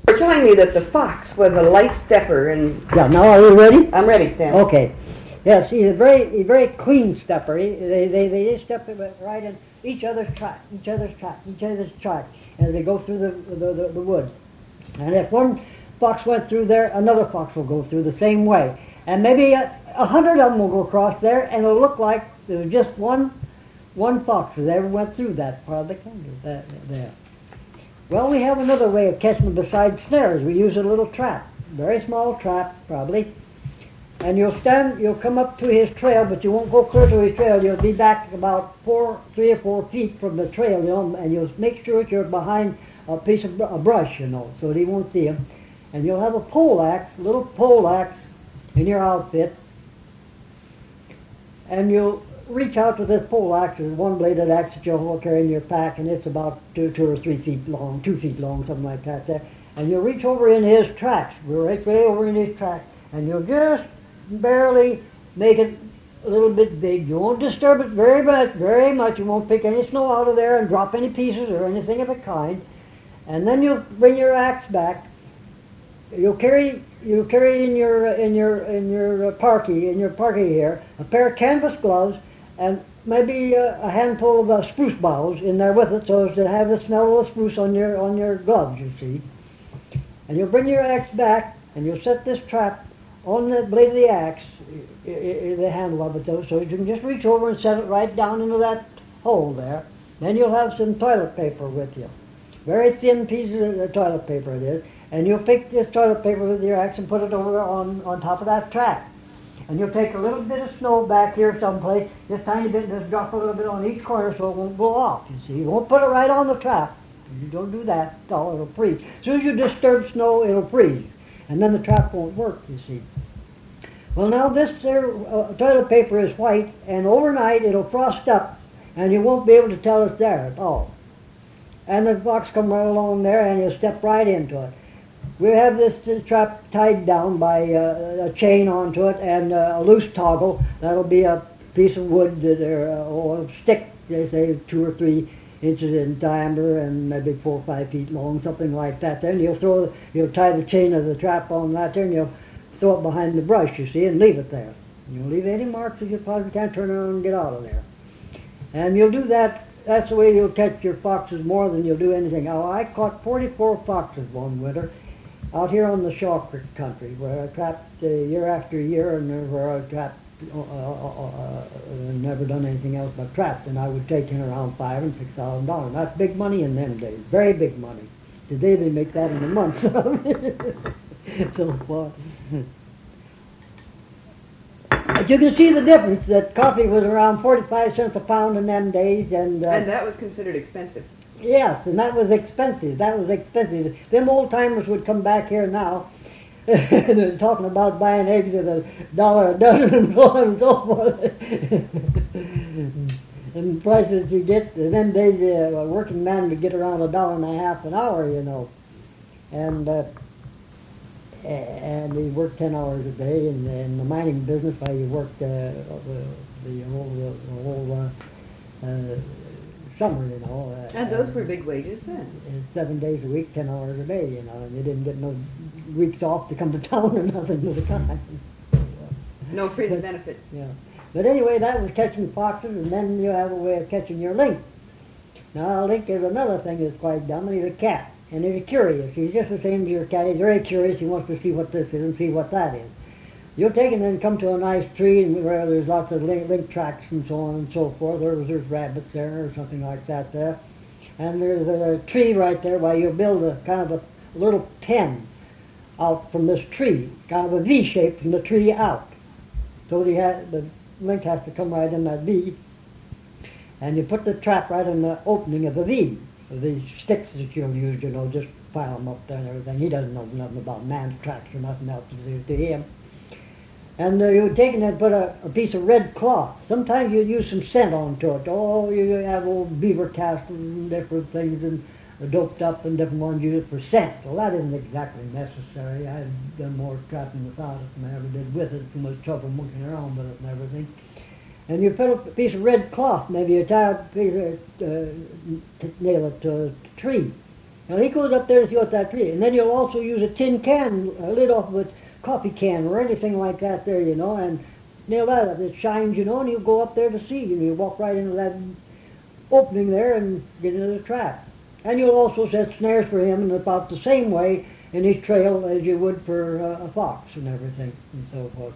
You're telling me that the fox was a light stepper, and Yeah, now are you ready? I'm ready, Stan. Okay. Yes, he's a very clean stepper. They just step right in each other's track, as they go through the woods. And if one fox went through there, another fox will go through the same way. And maybe 100 of them will go across there, and it'll look like there was just one fox that ever went through that part of the country there. Well, we have another way of catching them besides snares. We use a little trap, very small trap probably, and you'll come up to his trail, but you won't go clear to his trail. You'll be back about 3 or 4 feet from the trail, and you'll make sure that you're behind a piece of a brush, so that he won't see him. And you'll have a little pole axe in your outfit, and you'll reach out to this pole axe. There's one bladed axe that you'll carry in your pack, and it's about 2 or 3 feet long, 2 feet long, something like that there. And you'll reach over in his tracks, right over in his tracks, and you'll just barely make it a little bit big. You won't disturb it very much. You won't pick any snow out of there and drop any pieces or anything of the kind. And then you'll bring your axe back. You'll carry in your parky here a pair of canvas gloves and maybe a handful of spruce boughs in there with it, so as to have the smell of the spruce on your gloves, you see. And you'll bring your axe back, and you'll set this trap on the blade of the axe, the handle of it though, so you can just reach over and set it right down into that hole there. Then you'll have some toilet paper with you. Very thin pieces of toilet paper it is. And you'll pick this toilet paper with your axe and put it over on top of that trap. And you'll take a little bit of snow back here someplace, just tiny bit, just drop a little bit on each corner so it won't blow off, you see. You won't put it right on the trap. If you don't do that, it'll freeze. As soon as you disturb snow, it'll freeze. And then the trap won't work, you see. Well, now this toilet paper is white, and overnight it'll frost up, and you won't be able to tell it's there at all. And the fox come right along there, and you'll step right into it. We have this trap tied down by a chain onto it and a loose toggle. That'll be a piece of wood or a stick, they say 2 or 3 inches in diameter and maybe 4 or 5 feet long, something like that. Then you'll tie the chain of the trap on that there, and you'll throw it behind the brush, you see, and leave it there. You'll leave any marks that you possibly can, turn around and get out of there. And you'll do that. That's the way you'll catch your foxes more than you'll do anything. Now, I caught 44 foxes one winter out here on the Shaw Creek country, where I trapped year after year, and where I trapped, never done anything else but trapped, and I would take in around $5,000 and $6,000. That's big money in them days, very big money. Today they make that in a month. So far. But you can see the difference, that coffee was around 45 cents a pound in them days, and that was considered expensive. Yes, and that was expensive. Them old timers would come back here now, and they're talking about buying eggs at $1 a dozen and so on and so forth. And the prices you get, in them days, a working man would get around $1.50 an hour, and he worked 10 hours a day. In the mining business, you worked the whole summer, and those were big wages then. 7 days a week, 10 hours a day, and you didn't get no weeks off to come to town or nothing at the time. No fringe benefits. Yeah. But anyway, that was catching foxes, and then you have a way of catching your link. Now, a link is another thing that's quite dumb, and he's a cat. And he's curious. He's just the same as your cat. He's very curious. He wants to see what this is and see what that is. You'll take it and come to a nice tree where there's lots of link tracks and so on and so forth. There's rabbits there or something like that there. And there's a tree right there where you'll build a kind of a little pen out from this tree, kind of a V shape from the tree out. So the link has to come right in that V. And you put the trap right in the opening of the V. These sticks that you'll use, just pile them up there and everything. He doesn't know nothing about man's tracks or nothing else to him. And you would take it and put a piece of red cloth. Sometimes you'd use some scent onto it. Oh, you have old beaver castles and different things and doped up, and different ones use it for scent. Well, that isn't exactly necessary. I've done more trapping without it than I ever did with it. Too much trouble monkeying around with it and everything. And you put up a piece of red cloth, maybe you tie a piece of, nail it to a tree. Well, he goes up there to see what that tree, and then you'll also use a tin can, a lid off of a coffee can or anything like that there, you know, and nail that up. It shines, you know, and you go up there to see, and you walk right into that opening there and get into the trap. And you'll also set snares for him in about the same way in his trail as you would for a fox and everything and so forth.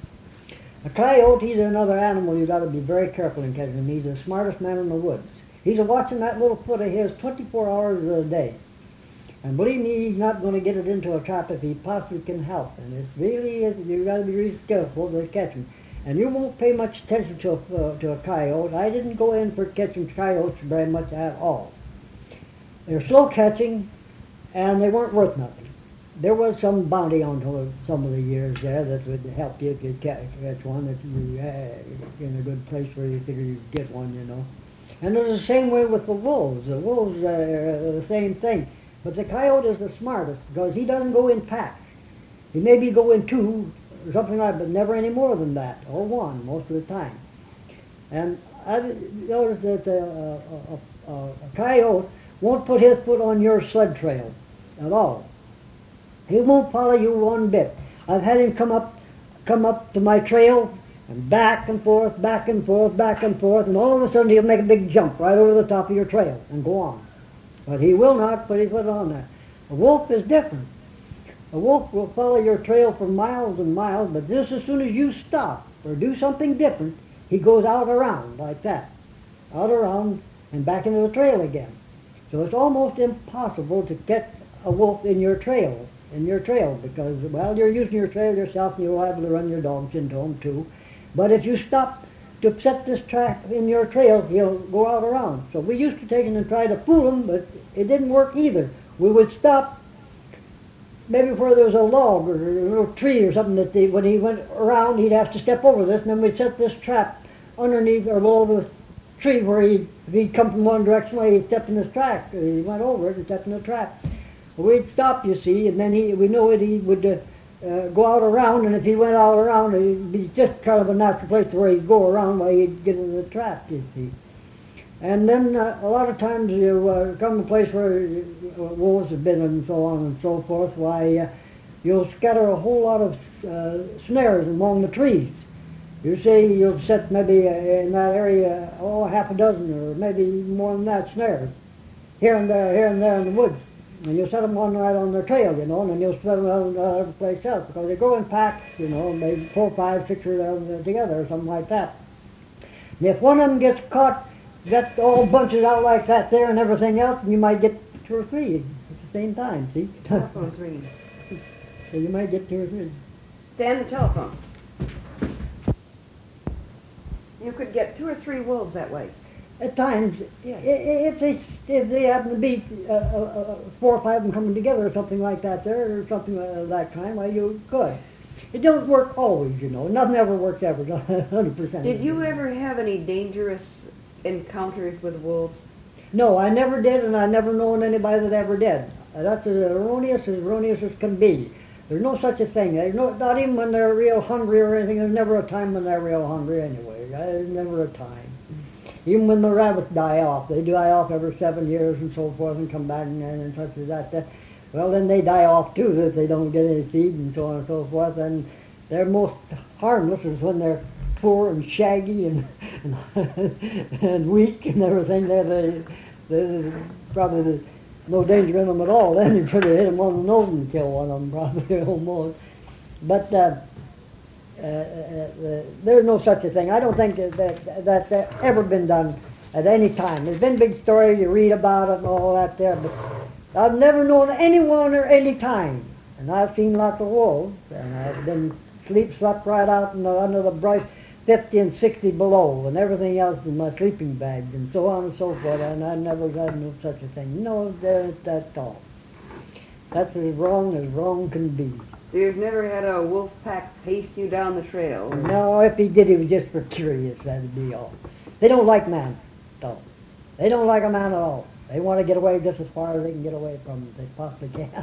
A coyote, he's another animal you got to be very careful in catching him. He's the smartest man in the woods. He's watching that little foot of his 24 hours a day. And believe me, he's not going to get it into a trap if he possibly can help. And it's really, you got to be really skillful to catch him. And you won't pay much attention to a coyote. I didn't go in for catching coyotes very much at all. They're slow catching, and they weren't worth nothing. There was some bounty on some of the years there that would help you if you catch one, that you in a good place where you figure you'd get one, you know. And it was the same way with the wolves. The wolves are the same thing. But the coyote is the smartest because he doesn't go in packs. He maybe go in two or something like that, but never any more than that, or one most of the time. And I noticed that a coyote won't put his foot on your sled trail at all. He won't follow you one bit. I've had him come up to my trail and back and forth, back and forth, back and forth, and all of a sudden he'll make a big jump right over the top of your trail and go on. But he will not put his foot on there. A wolf is different. A wolf will follow your trail for miles and miles, but just as soon as you stop or do something different, he goes out around like that. Out around and back into the trail again. So it's almost impossible to get a wolf in your trail, because, well, you're using your trail yourself and you're liable to run your dogs into them too. But if you stop to set this trap in your trail, he'll go out around. So we used to take him and try to fool him, but it didn't work either. We would stop maybe where there was a log or a little tree or something that when he went around, he'd have to step over this, and then we'd set this trap underneath or below the tree where if he'd come from one direction, he'd step in this track. He went over it and stepped in the trap. We'd stop, you see, and then we knew it. He would go out around, and if he went out around, it'd be just kind of a natural place where he'd go around while he'd get into the trap, you see. And then a lot of times you come to a place where wolves have been and so on and so forth, why you'll scatter a whole lot of snares among the trees. You say you'll set maybe in that area, half a dozen or maybe more than that snares, here and there in the woods. And you'll set them right on their trail, you know, and then you'll spread them out every place else, because they go in packs, you know, maybe 4, 5, 6 of them together or something like that. And if one of them gets caught, got all bunches out like that there and everything else, and you might get 2 or 3 at the same time, see? Telephone's ringing. So you might get 2 or 3. Dan, the telephone. You could get 2 or 3 wolves that way. At times, Yes. if they happen to be 4 or 5 of them coming together or something like that there, or something of that kind, well, you could. It don't work always, you know. Nothing ever works ever, 100%. Did you ever have any dangerous encounters with wolves? No, I never did, and I never known anybody that ever did. That's as erroneous as can be. There's no such a thing. There's not even when they're real hungry or anything. There's never a time when they're real hungry anyway. There's never a time. Even when the rabbits die off, they die off every 7 years and so forth and come back and such as that. Well, then they die off too if they don't get any feed and so on and so forth. And they're most harmless is when they're poor and shaggy and weak and everything. They're probably no danger in them at all. Then you probably hit them on the nose and kill one of them probably almost. But there's no such a thing. I don't think that's ever been done at any time. There's been big stories, you read about it and all that there, but I've never known anyone or any time. And I've seen lots of wolves, and I've been slept right out under the brush, 50 and 60 below, and everything else in my sleeping bags, and so on and so forth, and I never had no such a thing. No, that's all. That's as wrong can be. So you've never had a wolf pack chase you down the trail? No, if he did, he was just for curious, that'd be all. They don't like man, though. They don't like a man at all. They want to get away just as far as they can get away from him, if they possibly can.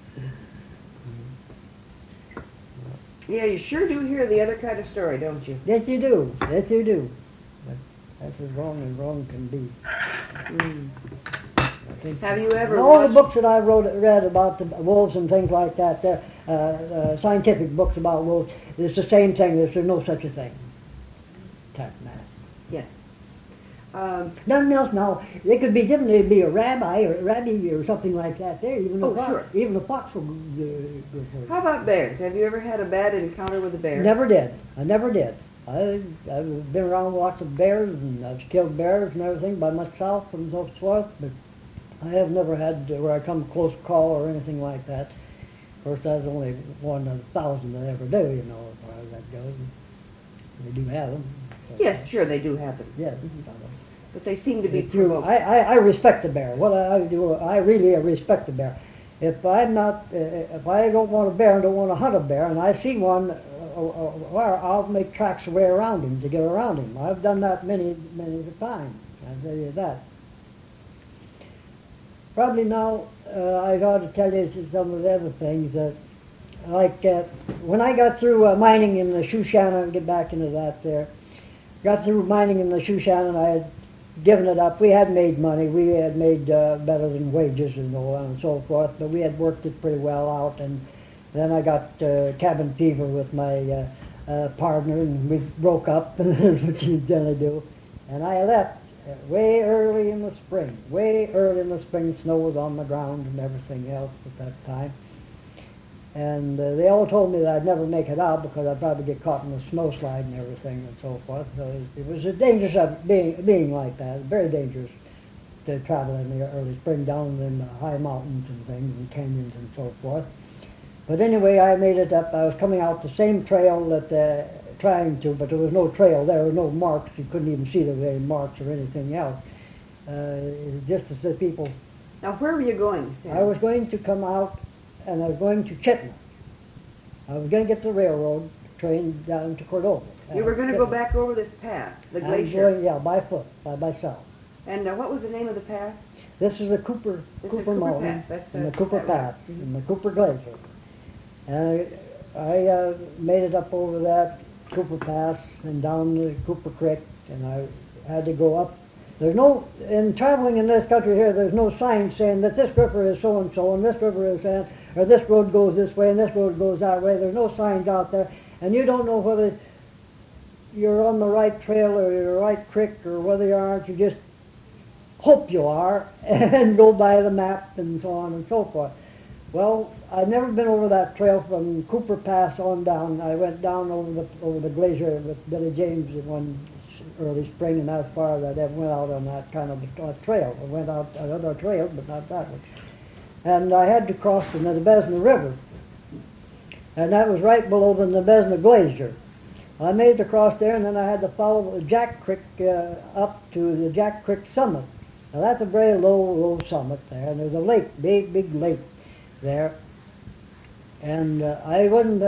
Yeah, you sure do hear the other kind of story, don't you? Yes, you do. Yes, you do. But that's as wrong can be. think. Have you ever And all the watched- books that I read about the wolves and things like that, scientific books about wolves, it's the same thing. There's no such a thing. Type mass. Yes. Nothing else now. They could be different. They'd be a rabbi or something like that. There, even Oh, a fox, sure. even a fox will go for it. How about bears? Have you ever had a bad encounter with a bear? Never did. I never did. I've been around lots of bears, and I've killed bears and everything by myself and so forth, but I have never had where I come close call or anything like that. Of course, that's only one of 1,000 that ever do, you know, as far as that goes. They do have them. So, Yes, sure, they do happen. Yes. But they seem to be It's true. provoked. I respect the bear. What I do, I really respect the bear. If I'm not, if I don't want a bear and don't want to hunt a bear, and I see one, I'll make tracks away around him to get around him. I've done that many times. I tell you that. Probably now I ought to tell you some of the other things that, like when I got through mining in the Shoshana, get back into that there. Got through mining in the Shoshana, I had given it up. We had made money. We had made better than wages and so on and so forth, but we had worked it pretty well out. And then I got cabin fever with my partner, and we broke up, which you generally do. And I left way early in the spring. Way early in the spring, snow was on the ground and everything else at that time. And they all told me that I'd never make it out because I'd probably get caught in the snowslide and everything and so forth. So it was a dangerous being like that, very dangerous to travel in the early spring down in the high mountains and things and canyons and so forth. But anyway, I made it up. I was coming out the same trail that trying to, but there was no trail. There were no marks. You couldn't even see there were any marks or anything else. Just as the people. Now, where were you going? I was going to come out, and I was going to Chittenden. I was going to get the railroad train down to Cordova. You were going to go back over this pass, the I'm glacier. going, yeah, by foot, by myself. And what was the name of the pass? This is the Cooper This is Cooper Mountain Pass. That's and the the- Cooper that Pass one. and the Cooper Glacier. And I made it up over that Cooper Pass and down the Cooper Creek, and I had to go up. There's no, in traveling in this country here, there's no sign saying that this river is so-and-so and this river is that, or this road goes this way and this road goes that way. There's no signs out there, and you don't know whether you're on the right trail or you're the right creek or whether you aren't. You just hope you are and go by the map and so on and so forth. Well, I'd never been over that trail from Cooper Pass on down. I went down over the glacier with Billy James in one early spring, and as far as I ever went out on that kind of a trail. I went out on other trails, but not that one. And I had to cross the Nebezna River, and that was right below the Nebezna Glacier. I made it across there, and then I had to follow the Jack Creek up to the Jack Creek summit. Now that's a very low summit there, and there's a lake, big lake there. And I wasn't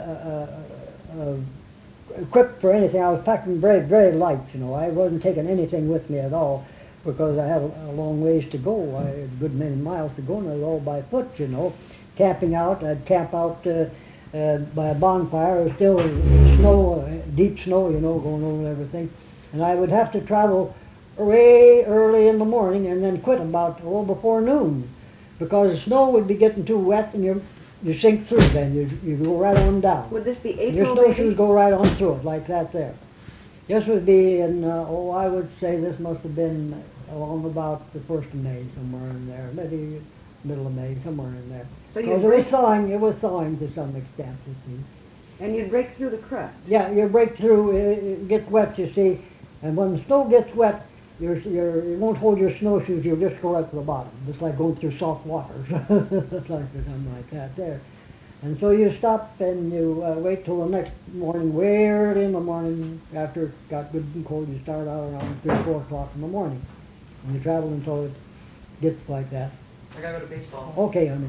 equipped for anything. I was packing very light, you know. I wasn't taking anything with me at all because I had a long ways to go. I had a good many miles to go, and I was all by foot, you know. Camping out, I'd camp out by a bonfire. It was still snow, deep snow, you know, going over everything. And I would have to travel way early in the morning and then quit about before noon, because the snow would be getting too wet and you sink through. Then you go right on down. Would this be Your April, snowshoes maybe? go right on through it like that there. This would be in I would say this must have been along about the 1st of May, somewhere in there, maybe middle of May, somewhere in there. So you Because break, it was thawing to some extent, you see. and you'd break through the crust. Yeah, you break through, it gets wet, you see, and when the snow gets wet, you won't hold your snowshoes, you'll just go right to the bottom, just like going through soft water, something like that there. And so you stop and you wait till the next morning, way early in the morning, after it got good and cold, you start out around 3 or 4 o'clock in the morning. And you travel until it gets like that. I gotta go to baseball. Okay, honey.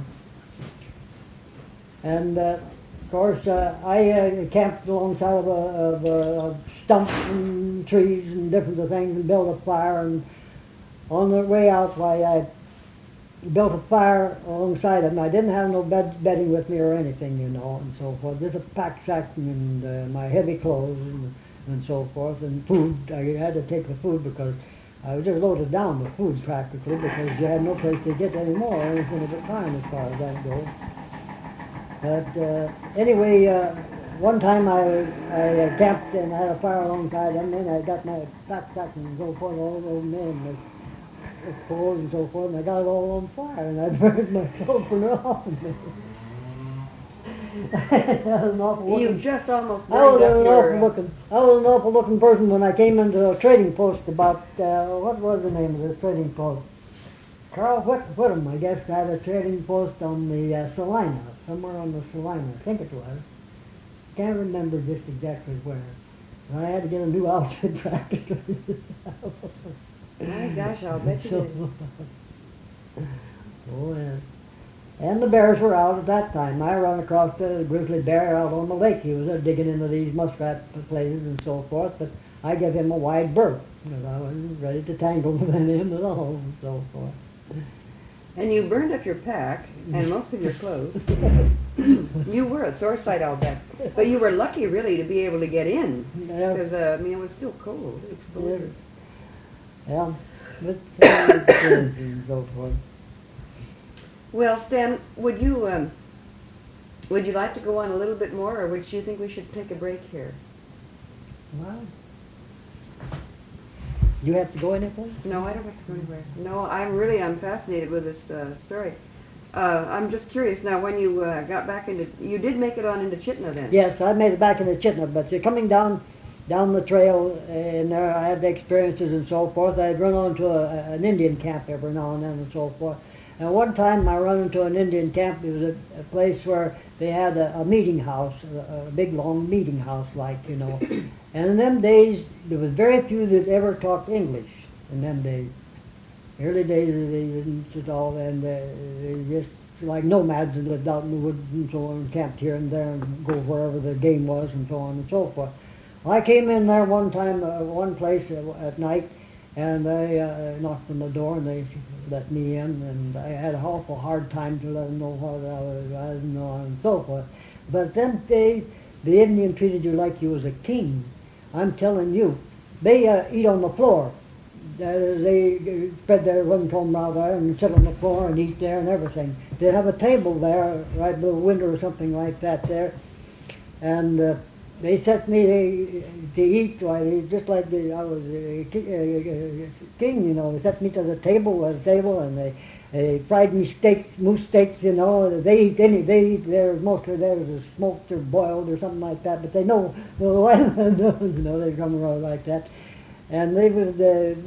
And of course, I camped alongside of stumps and trees and different things and built a fire. And on the way out, I built a fire alongside of them. I didn't have no bedding with me or anything, you know, and so forth. Just a pack sack and my heavy clothes and so forth, and food. I had to take the food because I was just loaded down with food practically because you had no place to get any more or anything at the time as far as that goes. But anyway, one time I camped and I had a fire alongside, and then I got my backpack and so forth, all those men with poles and so forth, and I got it all on fire, and I burned myself for nothing. That was an awful You looking. just almost I was burned up an your... awful looking person when I came into a trading post about, what was the name of this trading post? Carl Whittam, I guess, had a trading post on the Salina, somewhere on the Salina, I think it was. Can't remember just exactly where. And I had to get a new outfit practically. My gosh, I'll bet you did. Oh, yeah. And the bears were out at that time. I ran across the grizzly bear out on the lake. He was digging into these muskrat places and so forth, but I gave him a wide berth because I wasn't ready to tangle with him at all and so forth. And you burned up your pack and most of your clothes. You were a sore sight, I'll bet. But you were lucky, really, to be able to get in. Because, I mean, it was still cold, exposure. Yeah, but and so forth. Well, Stan, would you like to go on a little bit more, or would you think we should take a break here? Well, you have to go anything? No, I don't have to go anywhere. No, I'm fascinated with this story. I'm just curious now. When you got back into, you did make it on into Chitna then? Yes, I made it back into Chitna, but coming down the trail, and there I had the experiences and so forth. I'd run onto an Indian camp every now and then and so forth. And one time I run into an Indian camp. It was a place where they had a meeting house, a big long meeting house like, you know. And in them days, there was very few that ever talked English in them days. Early days they didn't at all, and they just like nomads and lived out in the woods and so on, and camped here and there and go wherever the game was and so on and so forth. Well, I came in there one time, one place at night, and they knocked on the door and they let me in, and I had an awful hard time to let them know what I was and so on and so forth. But them days, the Indian treated you like you was a king. I'm telling you, they eat on the floor. They spread their wigwam out there and sit on the floor and eat there and everything. They'd have a table there right by the window or something like that there, and they set me to eat just like I was a king, you know. They set me to the table and they fried me steaks, moose steaks, you know. They eat mostly theirs is smoked or boiled or something like that. But they know the white man knows, you know. They come around like that, and they was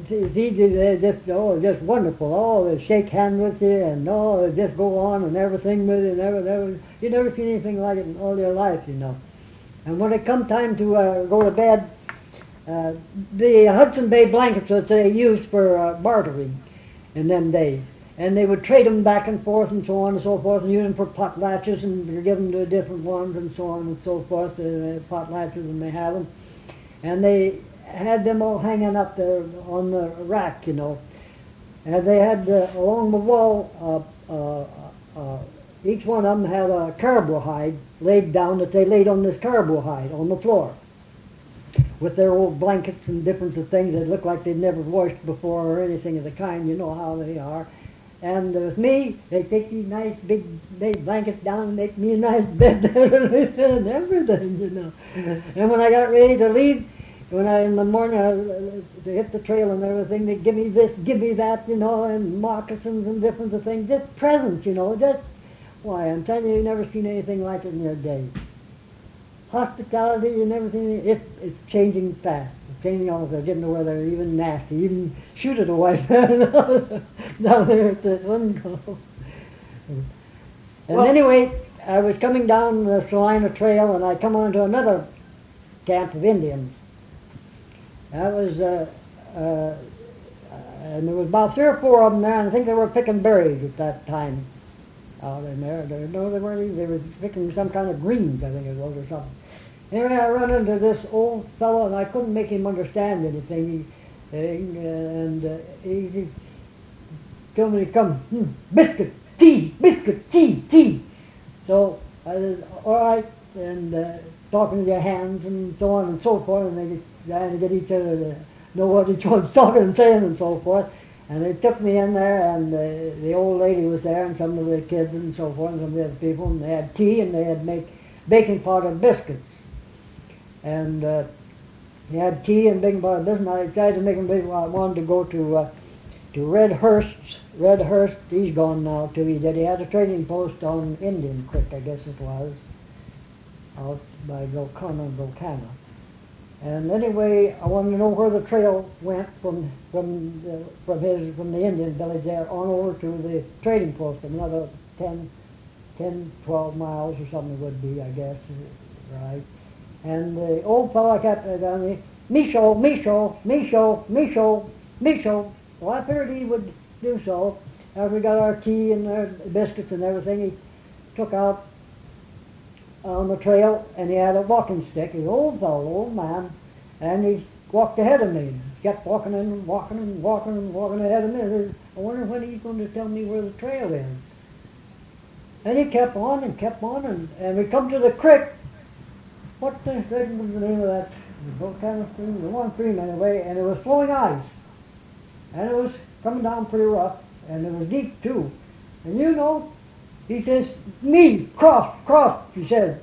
just wonderful. Oh, they shake hands with you and they just go on and everything with you. You never seen anything like it in all your life, you know. And when it come time to go to bed, the Hudson Bay blankets that they used for bartering in them days, and they would trade them back and forth and so on and so forth, and use them for potlatches and give them to different ones and so on and so forth, potlatches when they have them. And they had them all hanging up there on the rack, you know. And they had along the wall, each one of them had a caribou hide laid down that they laid on this caribou hide on the floor with their old blankets and different things that looked like they'd never washed before or anything of the kind. You know how they are. And with me, they take these nice big blankets down and make me a nice bed and everything, you know. And when I got ready to leave, in the morning to hit the trail and everything, they give me this, give me that, you know, and moccasins and different things, just presents, you know, just. Why, I'm telling you, you've never seen anything like it in your day. Hospitality, you've never seen it. It's changing fast. It's changing all the time. Getting to where they're even nasty. Even shoot it away down there at the one go. And anyway, I was coming down the Salina Trail, and I come onto another camp of Indians. That was, and there was about 3 or 4 of them there, and I think they were picking berries at that time. Out in there. No, they weren't even. They were picking some kind of greens, I think it was, or something. Anyway, I run into this old fellow, and I couldn't make him understand anything. He told me to come, biscuit, tea. So I said, all right, and talking to their hands and so on and so forth, and they trying to get each other to know what each one's talking and saying and so forth. And they took me in there, and the old lady was there, and some of the kids and so forth, and some of the other people, and they had tea, and they had make baking powder biscuits. And they had tea and baking powder biscuits, and I tried to make them big. I wanted to go to Red Hurst's. Red Hurst, he's gone now too. He had a trading post on Indian Creek, I guess it was, out by Golconda. And anyway, I wanted to know where the trail went from the Indian village there on over to the trading post. Another 10, 12 miles or something it would be, I guess, right? And the old fellow kept down there, Micho, Micho, Micho, Micho, Micho. Well, I figured he would do so. After we got our tea and our biscuits and everything, he took out on the trail, and he had a walking stick. He's an old fellow, old man, and he walked ahead of me. He kept walking and walking and walking and walking ahead of me. I wonder when he's going to tell me where the trail is. And he kept on, and we come to the creek. What the heck was the name of that? Volcano stream, the one stream anyway, and it was flowing ice. And it was coming down pretty rough, and it was deep too. And you know, he says, me, cross, he says,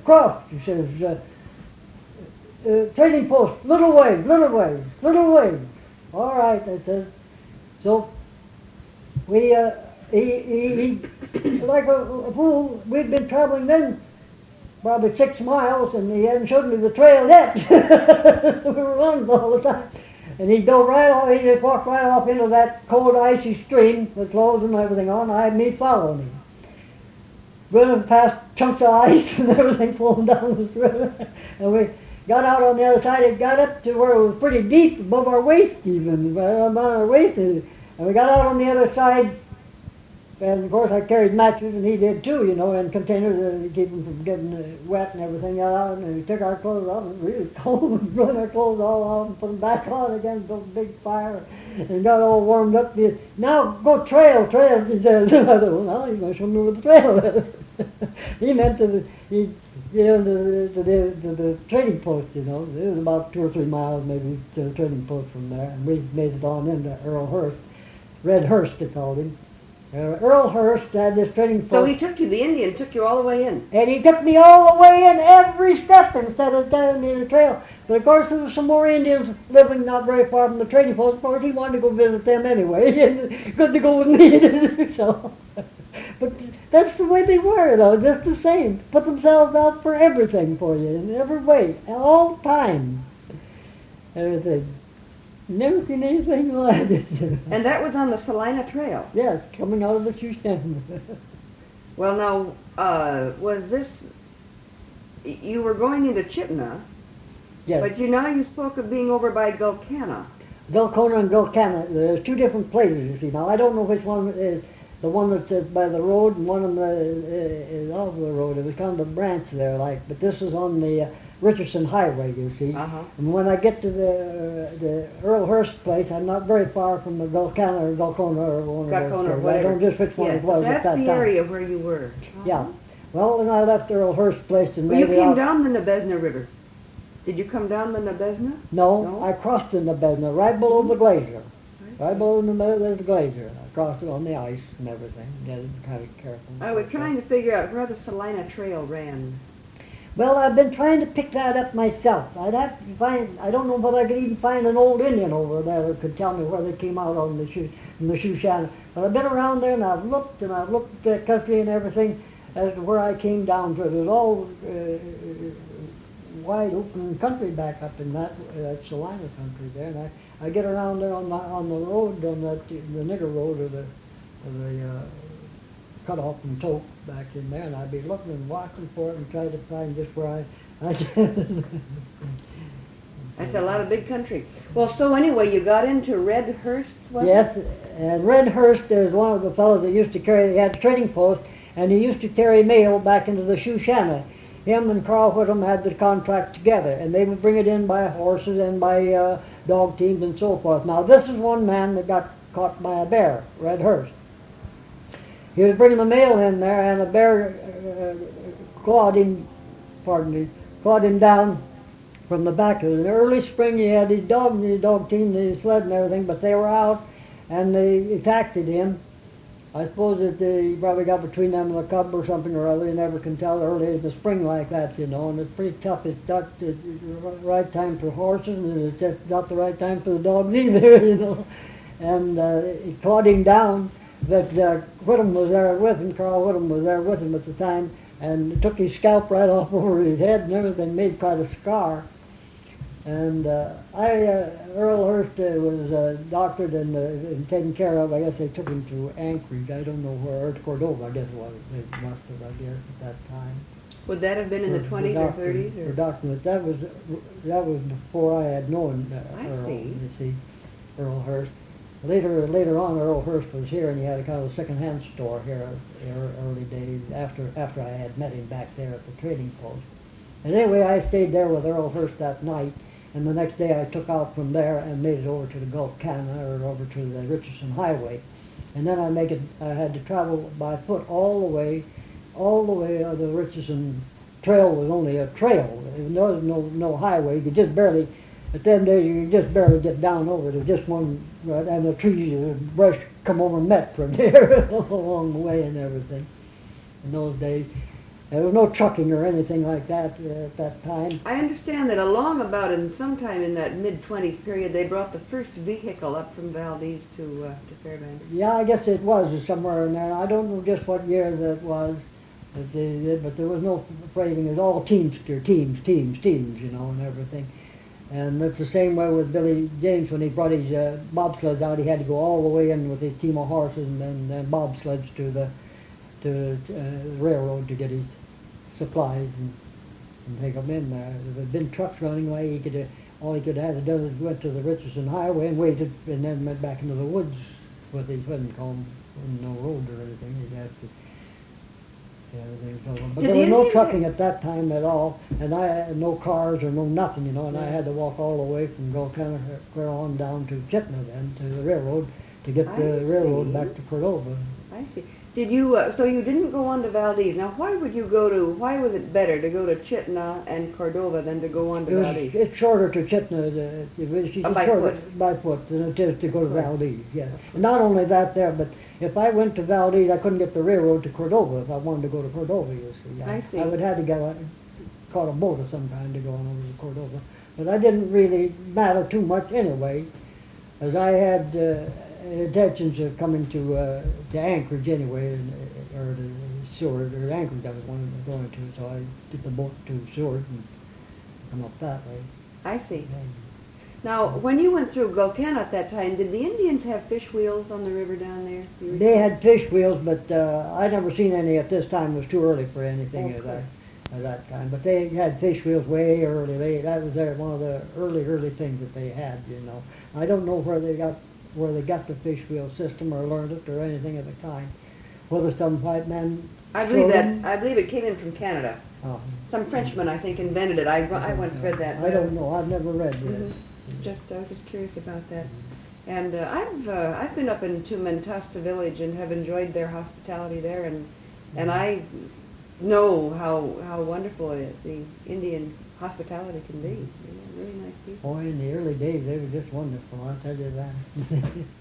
trading post, little ways. All right, I said. So, we, he like a fool, we'd been traveling then probably 6 miles, and he hadn't showed me the trail yet. We were running all the time. And he dove right off, he just walked right off into that cold, icy stream with clothes and everything on. I had me following him. Running past chunks of ice and everything flowing down this river. And we got out on the other side. It got up to where it was pretty deep, above our waist even, about our waist. And we got out on the other side. And of course I carried matches, and he did too, you know, and containers to keep them from getting wet and everything out. And we took our clothes off, and really cold, and run our clothes all off and put them back on again, built a big fire, and got all warmed up. Now go trail, he said. Well, he's going to show me where the trail is. He meant to the trading post, you know. It was about 2 or 3 miles maybe to the trading post from there, and we made it on into Earl Hurst. Red Hurst, they called him. Earl Hurst had this trading post. So he took you, the Indian took you all the way in. And he took me all the way in every step instead of telling me the trail. But of course there was some more Indians living not very far from the trading post. Of course he wanted to go visit them anyway. Good to go with me. So, but that's the way they were, though, just the same. Put themselves out for everything for you, in every way, all the time. Everything. Never seen anything like it. And that was on the Salina Trail? Yes, coming out of the Shoeshana. Well, now, was this, you were going into Chipna, Yes. but you spoke of being over by Gulcana. Gulcona and Gulcana, there's 2 different places, you see. Now, I don't know which one is the one that's by the road, and one of them is off the road. It was kind of a branch there, but this is on the Richardson Highway, you see. Uh-huh. And when I get to the Earl Hurst place, I'm not very far from the Gulcana or Gulcona or one of those places. I don't just which one Yes, it was that's at that the time. area where you were. Yeah. Well, when I left Earl Hurst place and Well, you maybe came down the Nabesna River. Did you come down the Nabesna? No, I crossed the Nabesna right below the glacier. Right below the glacier. I crossed it on the ice and everything. You had to be kind of careful. I was trying to figure out where the Salina Trail ran. Well, I've been trying to pick that up myself. I'd have to find, I don't know whether I could even find an old Indian over there that could tell me where they came out on the Shoeshana. But I've been around there, and I've looked at the country and everything as to where I came down to. It was all wide open country back up in that Salina country there. And I get around there on the road, on the nigger road, or the cut off and tote back in there, and I'd be looking and watching for it and trying to find just where I That's a lot of big country. Well, so anyway, you got into Red Hurst, was it? Yes, and Red Hurst is one of the fellows that used to carry, he had a trading post, and he used to carry mail back into the Shoeshana. Him and Carl Whittam had the contract together, and they would bring it in by horses and by dog teams and so forth. Now, this is one man that got caught by a bear, Red Hurst. He was bringing the mail in there, and a bear clawed him down from the back. In the early spring, you had these dogs and the dog team, the sled and everything, but they were out and they attacked him. I suppose that they probably got between them and a cub or something or other. You never can tell early in the spring like that, you know, and it's pretty tough. It's not the right time for horses, and it's just not the right time for the dogs either, you know. And it caught him down. But Whittam was there with him, Carl Whittam was there with him at the time, and took his scalp right off over his head and everything, made quite a scar. And Earl Hurst was doctored and taken care of. I guess they took him to Anchorage. I don't know where, or to Cordova, I guess it was. They must have, I guess, at that time. Would that have been in the 20s or 30s? For doctor, but that was before I had known Earl. see. You see, Earl Hurst. Later on, Earl Hurst was here, and he had a kind of second-hand store here early days after I had met him back there at the trading post. And anyway, I stayed there with Earl Hurst that night, and the next day I took out from there and made it over to the Gulf Canada or over to the Richardson Highway. And then I had to travel by foot all the way. The Richardson Trail was only a trail. There was no highway. You could just barely, at them days, you could just barely get down over to just one, and the trees and brush come over and met from there along the way and everything. In those days, there was no trucking or anything like that at that time. I understand that sometime in that mid-20s period, they brought the first vehicle up from Valdez to Fairbanks. Yeah, I guess it was somewhere in there. I don't know just what year that was that they did, but there was no freighting. It was all teams, you know, and everything. And that's the same way with Billy James when he brought his bobsleds out. He had to go all the way in with his team of horses and then bobsleds to the railroad to get his supplies and take them in there. If there had been trucks running away, all he could have done is went to the Richardson Highway and waited, and then went back into the woods with his wooden comb. No road or anything. He'd have to. But there was no trucking at that time at all, and I had no cars or no nothing, you know, and I had to walk all the way from Golconda on down to Chittenden then, to the railroad, to get the railroad back to Cordova. I see. Did you, so you didn't go on to Valdez. Now, why was it better to go to Chittenden and Cordova than to go on to Valdez? It's shorter to Chittenden, by foot than it is to go to Valdez, yes. And not only that there, but if I went to Valdez, I couldn't get the railroad to Cordova if I wanted to go to Cordova, you see. I see. I would have to caught a boat of some kind to go on over to Cordova. But that didn't really matter too much anyway, as I had intentions of coming to Anchorage anyway, or to Seward, or Anchorage I was going to, so I get the boat to Seward and come up that way. I see. Now, when you went through Golconda at that time, did the Indians have fish wheels on the river down there? They had fish wheels, but I never seen any at this time. It was too early for anything at that time. But they had fish wheels way early. That was one of the early things that they had, you know. I don't know where they got the fish wheel system or learned it or anything at the time. Whether some white man. I believe it came in from Canada. Oh. Some Frenchman, I think, invented it. I once read that. I don't know. I've never read this. Mm-hmm. I was just curious about that. And I've been up into Mentasta village and have enjoyed their hospitality there, and I know how wonderful the Indian hospitality can be. They're really nice people. Oh, in the early days, they were just wonderful, I'll tell you that.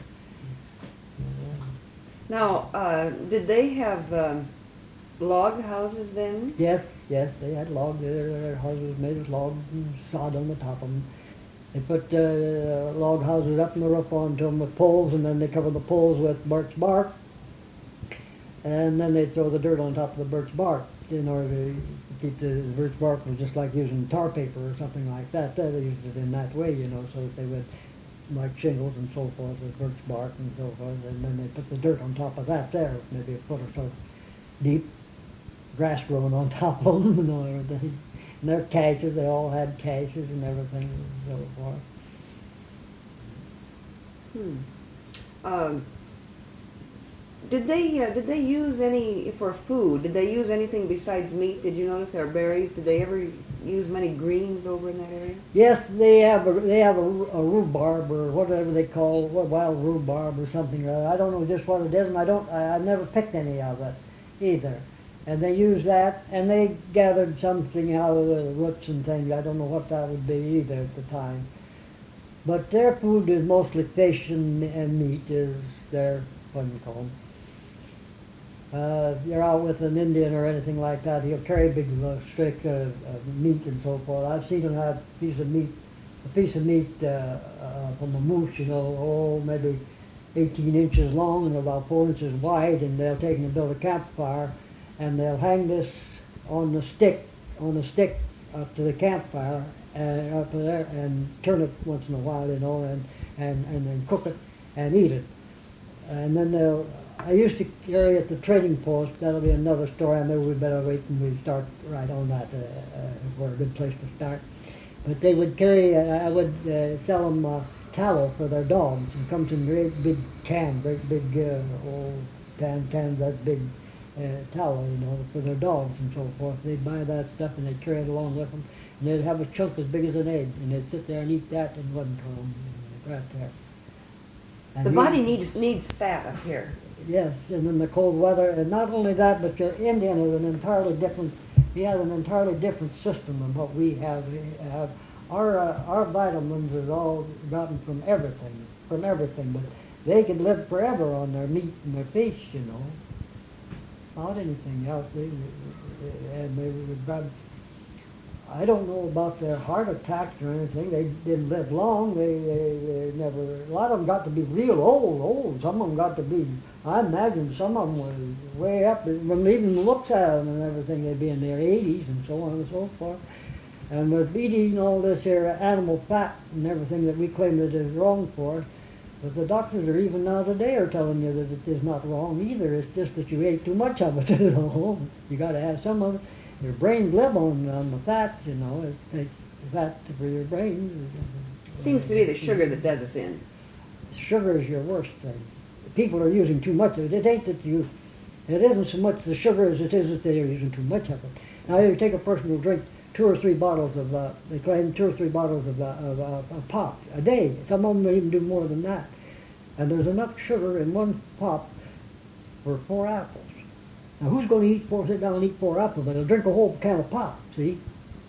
Now, did they have log houses then? Yes, they had logs. Their houses made of logs and sod on the top of them. They put log houses up in the roof onto them with poles, and then they cover the poles with birch bark, and then they throw the dirt on top of the birch bark in order to keep the birch bark. Was just like using tar paper or something like that. They used it in that way, you know, so that they would like shingles and so forth with birch bark and so forth, and then they put the dirt on top of that there, maybe a foot or so deep, grass growing on top of them and everything. And their caches, they all had caches and everything and so forth. Did they use any for food? Did they use anything besides meat? Did you notice their berries? Did they ever use many greens over in that area? Yes, they have a rhubarb or whatever they call wild rhubarb or something or other. I don't know just what it is, and I've never picked any of it either. and they used that, and they gathered something out of the roots and things. I don't know what that would be either at the time. But their food is mostly fish and meat is their, what do you call them? You're out with an Indian or anything like that, he'll carry a big stick of meat and so forth. I've seen him have a piece of meat from a moose, maybe 18 inches long and about 4 inches wide, and they'll take and build a campfire, and they'll hang this on a stick up to the campfire, up there, and turn it once in a while, and then cook it and eat it. And then I used to carry at the trading post. That'll be another story. Maybe we better wait and we start right on that. We're a good place to start. But they would carry. I would sell them tallow for their dogs. It comes in great big cans, great big old cans that big tallow, for their dogs and so forth. They'd buy that stuff and they'd carry it along with them. And they'd have a chunk as big as an egg, and they'd sit there and eat that in one time, right there. And The body needs fat up here. Yes, and in the cold weather, and not only that, but your Indian is he has an entirely different system than what we have. Our vitamins is all gotten from everything, but they can live forever on their meat and their fish, not anything else. I don't know about their heart attacks or anything. They didn't live long. They never. A lot of them got to be real old. Some of them got to be. I imagine some of them were way up. From even looks at them and everything, they'd be in their 80s and so on and so forth. And with eating all this here animal fat and everything that we claim that is wrong for us, but the doctors are even now today are telling you that it is not wrong either. It's just that you ate too much of it. You got to have some of it. Your brains live on the fat, It takes fat for your brain. Seems to be the sugar that does us in. Sugar is your worst thing. People are using too much of it. It isn't so much the sugar as it is that they are using too much of it. Now, you take a person who drinks 2 or 3 bottles of, they claim 2 or 3 bottles of pop a day. Some of them may even do more than that. And there's enough sugar in one pop for 4 apples. Now, who's going to sit down and eat 4 apples? But they'll drink a whole can of pop, see?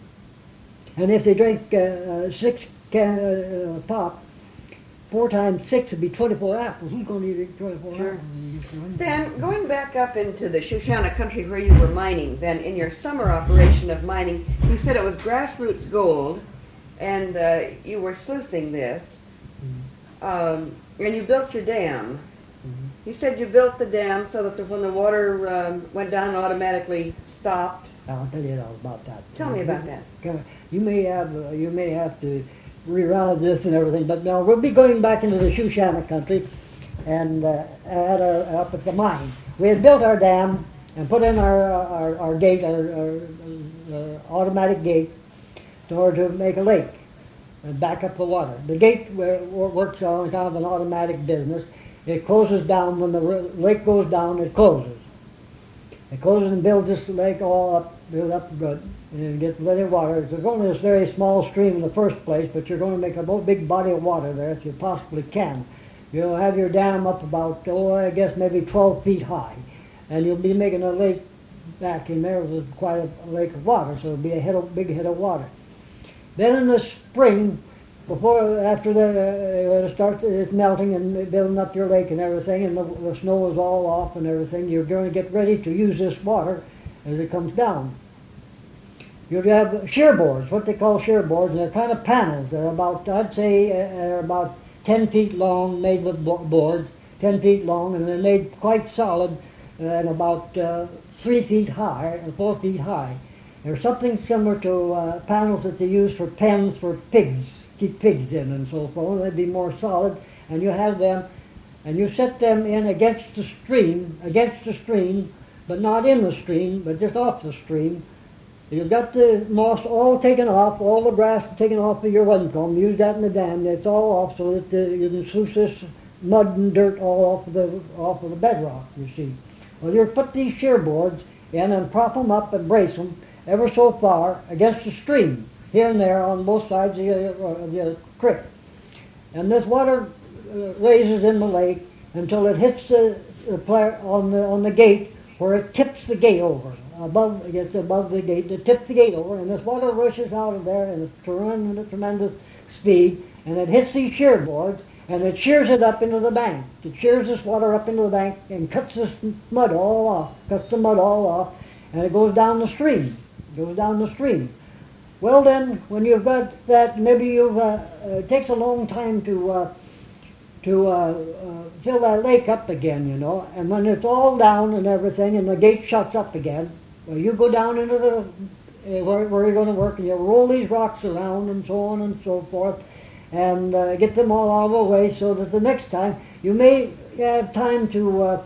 And if they drink 6 cans of pop, 4 times 6 would be 24 apples. Who's going to eat 24 apples? Stan, going back up into the Shoshana country where you were mining, then in your summer operation of mining, you said it was grassroots gold, and you were sluicing this, and you built your dam. You said you built the dam so that when the water went down, it automatically stopped. I'll tell you all about that. Tell me about that. You may have to reroute this and everything, but now we'll be going back into the Shoshana country, and up at the mine. We had built our dam and put in our gate, our automatic gate, in order to make a lake and back up the water. The gate works on kind of an automatic business. It closes down when the lake goes down. It closes. It closes and builds this lake all up, build up good, and it gets plenty of water. There's only this very small stream in the first place, but you're going to make a big body of water there if you possibly can. You'll have your dam up about, I guess maybe 12 feet high, and you'll be making a lake back in there with quite a lake of water, so it'll be a big head of water. Then in the spring, after it starts melting and building up your lake and everything, and the snow is all off and everything, you're going to get ready to use this water as it comes down. You'll have shear boards, what they call shear boards, and they're kind of panels. They're about, I'd say, they're about 10 feet long, made with boards, 10 feet long, and they're made quite solid and about 3 feet high and 4 feet high. They're something similar to panels that they use for pens for pigs. Keep pigs in and so forth. They'd be more solid, and you have them, and you set them in against the stream, but not in the stream, but just off the stream. You've got the moss all taken off, all the grass taken off of your honeycomb. Use that in the dam. It's all off so that you can sluice this mud and dirt all off of the bedrock, you see. Well, you put these shear boards in and prop them up and brace them ever so far against the stream, here and there on both sides of the creek. And this water raises in the lake until it hits on the gate, where it tips the gate over. it gets above the gate, it tips the gate over, and this water rushes out of there and it's running at a tremendous speed, and it hits these shear boards, and it shears it up into the bank. It shears this water up into the bank and cuts this mud all off, cuts the mud all off, and it goes down the stream. It goes down the stream. Well then, when you've got that, maybe it takes a long time to fill that lake up again, you know, and when it's all down and everything and the gate shuts up again, well, you go down into the, where you're going to work, and you roll these rocks around and so on and so forth, and get them all out of the way so that the next time you may have time to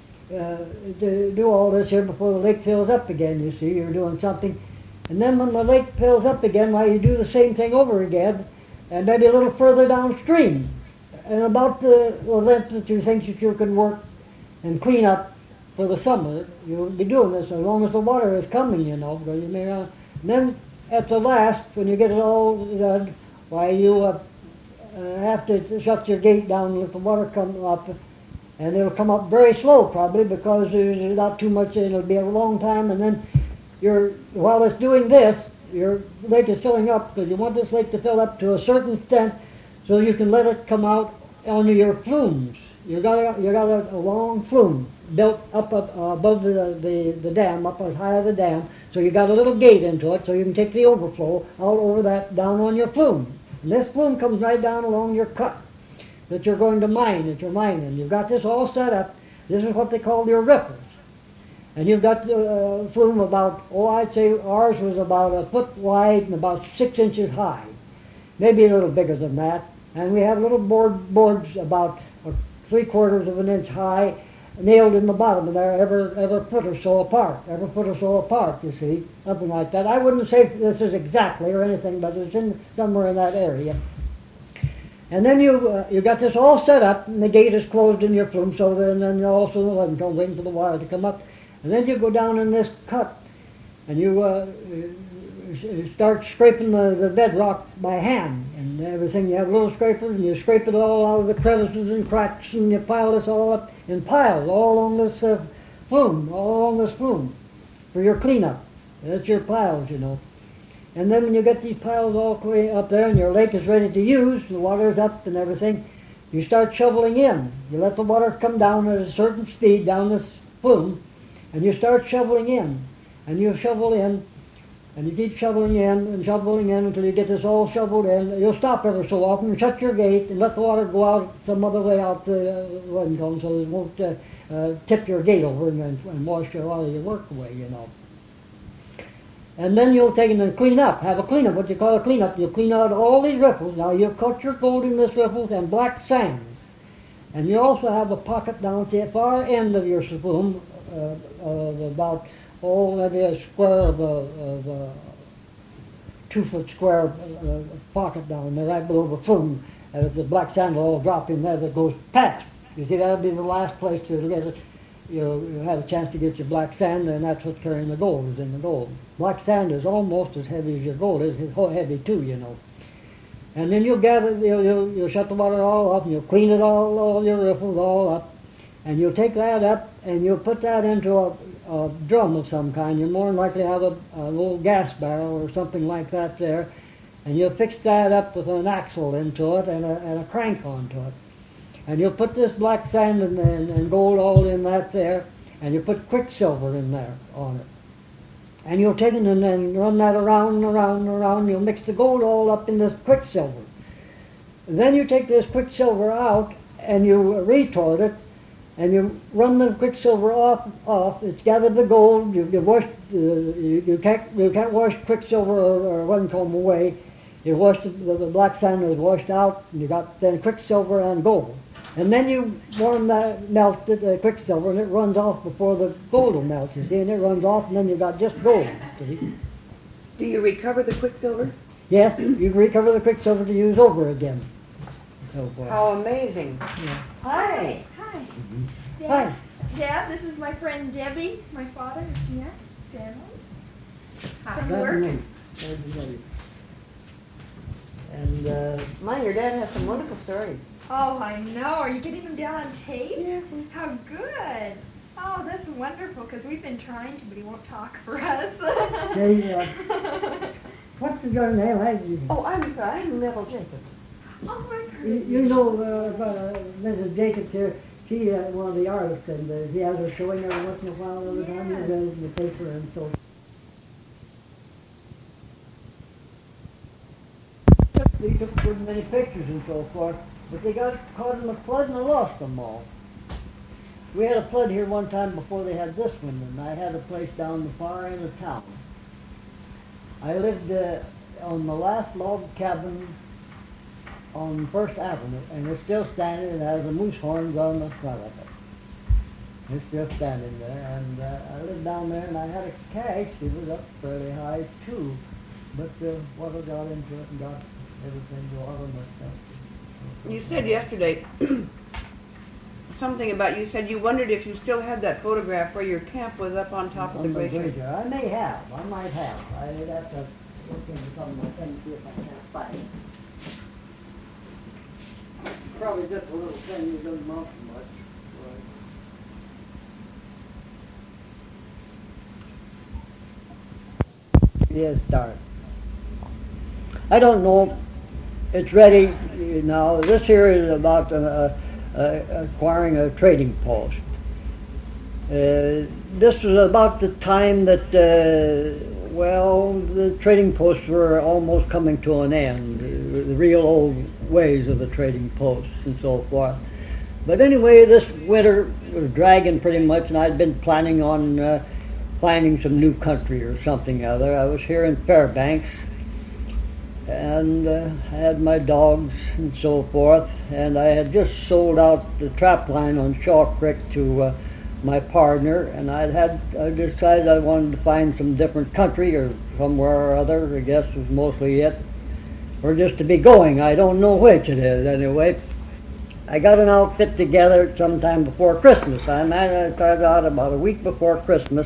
do all this here before the lake fills up again, you see, you're doing something. And then when the lake fills up again, why, you do the same thing over again, and maybe a little further downstream. And about the length that you think that you can work and clean up for the summer, you'll be doing this as long as the water is coming, you know. Because you may not. And then at the last, when you get it all done, why, you have to shut your gate down and let the water come up. And it'll come up very slow probably because there's not too much, it'll be a long time, and then while it's doing this, your lake is filling up because you want this lake to fill up to a certain extent so you can let it come out onto your flumes. You got a long flume built up above the dam, up as high as the dam, so you got a little gate into it so you can take the overflow out over that down on your flume. And this flume comes right down along your cut that you're going to mine, that you're mining. You've got this all set up. This is what they call your riffles. And you've got the flume about, I'd say ours was about a foot wide and about 6 inches high. Maybe a little bigger than that. And we have little boards about 3/4 of an inch high, nailed in the bottom of there, every foot or so apart, you see, something like that. I wouldn't say this is exactly or anything, but it's somewhere in that area. And then you got this all set up, and the gate is closed in your flume, so then you also waiting for the water to come up. And then you go down in this cut, and you start scraping the bedrock by hand and everything. You have little scrapers, and you scrape it all out of the crevices and cracks, and you pile this all up in piles all along this flume, for your cleanup. That's your piles, you know. And then when you get these piles all clean up there and your lake is ready to use, the water's up and everything, you start shoveling in. You let the water come down at a certain speed down this flume, and you start shoveling in. And you shovel in, and you keep shoveling in until you get this all shoveled in. You'll stop every so often and shut your gate and let the water go out some other way out the running cone so it won't tip your gate over and wash a lot of your work away, you know. And then you'll take it and clean up, have a cleanup, what you call a cleanup. You'll clean out all these riffles. Now you'll cut your gold in this riffles and black sand. And you also have a pocket down at the far end of your flume, about, maybe a square of a 2-foot square pocket down there, right below the flume. The black sand will all drop in there that goes past. You see, that'll be the last place to get it. You have a chance to get your black sand, and that's what's carrying the gold, is in the gold. Black sand is almost as heavy as your gold is. It's heavy too, you know. And then you'll gather, you'll shut the water all up, and you'll clean it all your riffles all up, and you'll take that up, and you'll put that into a drum of some kind. You'll more than likely have a little gas barrel or something like that there, and you'll fix that up with an axle into it and a crank onto it. And you'll put this black sand and gold all in that there, and you put quicksilver in there on it. And you'll take it and then run that around and around and around. You'll mix the gold all up in this quicksilver. And then you take this quicksilver out and you retort it, and you run the quicksilver off. It's gathered the gold. You washed. You can't wash quicksilver or honeycomb away. You wash the black sand is washed out, and you got then quicksilver and gold. And then you melt the quicksilver, and it runs off before the gold will melt, you see, and it runs off, and then you've got just gold, see. Do you recover the quicksilver? Yes, you recover the quicksilver to use over again. So how amazing. Yeah. Hi. Hi. Mm-hmm. Dad. Hi. Dad, this is my friend Debbie. My father is Jeanette Stanley. Hi. Glad to know you. Glad to know you. And Mine, your dad has some wonderful stories. Oh, I know. Are you getting them down on tape? Yeah. How good. Oh, that's wonderful, because we've been trying to, but he won't talk for us. Hey, what's your name? Oh, I'm sorry. I'm Neville Jacobs. Oh, my You know Mrs. Jacobs here. She one of the artists, and he has her showing every once in a while. All the time, Yes. he does in the paper and so. They took good many pictures and so forth, but they got caught in the flood and they lost them all. We had a flood here one time before they had this one, and I had a place down the far end of town. I lived on the last log cabin on First Avenue, and it's still standing. It has the moose horns on the front of it. It's still standing there, and I lived down there, and I had a cache. It was up fairly high too, but the water got into it and got everything to water and stuff. You said yesterday something about, you said you wondered if you still had that photograph where your camp was up on top of the glacier. I may have. I might have. I'd have to look into some of my things, see if I can't find it. Probably just a little thing that doesn't amount to much. Yes, start. I don't know. It's ready now. This here is about acquiring a trading post. This was about the time that, the trading posts were almost coming to an end, the real old ways of the trading posts and so forth. But anyway, this winter was dragging pretty much, and I'd been planning on finding some new country or something other. I was here in Fairbanks, and I had my dogs and so forth, and I had just sold out the trap line on Shaw Creek to my partner, and I decided I wanted to find some different country or somewhere or other, I guess was mostly it, or just to be going. I don't know which it is anyway. I got an outfit together sometime before Christmas. I started out about a week before Christmas.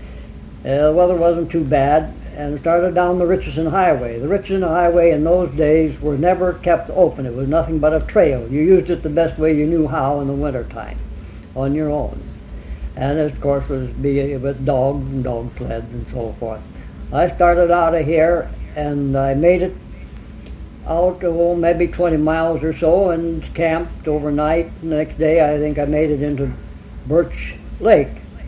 The weather wasn't too bad, and started down the Richardson Highway. The Richardson Highway in those days was never kept open. It was nothing but a trail. You used it the best way you knew how in the wintertime, on your own. And of course was with dogs and dog sleds and so forth. I started out of here, and I made it out maybe 20 miles or so, and camped overnight. The next day I think I made it into Birch Lake.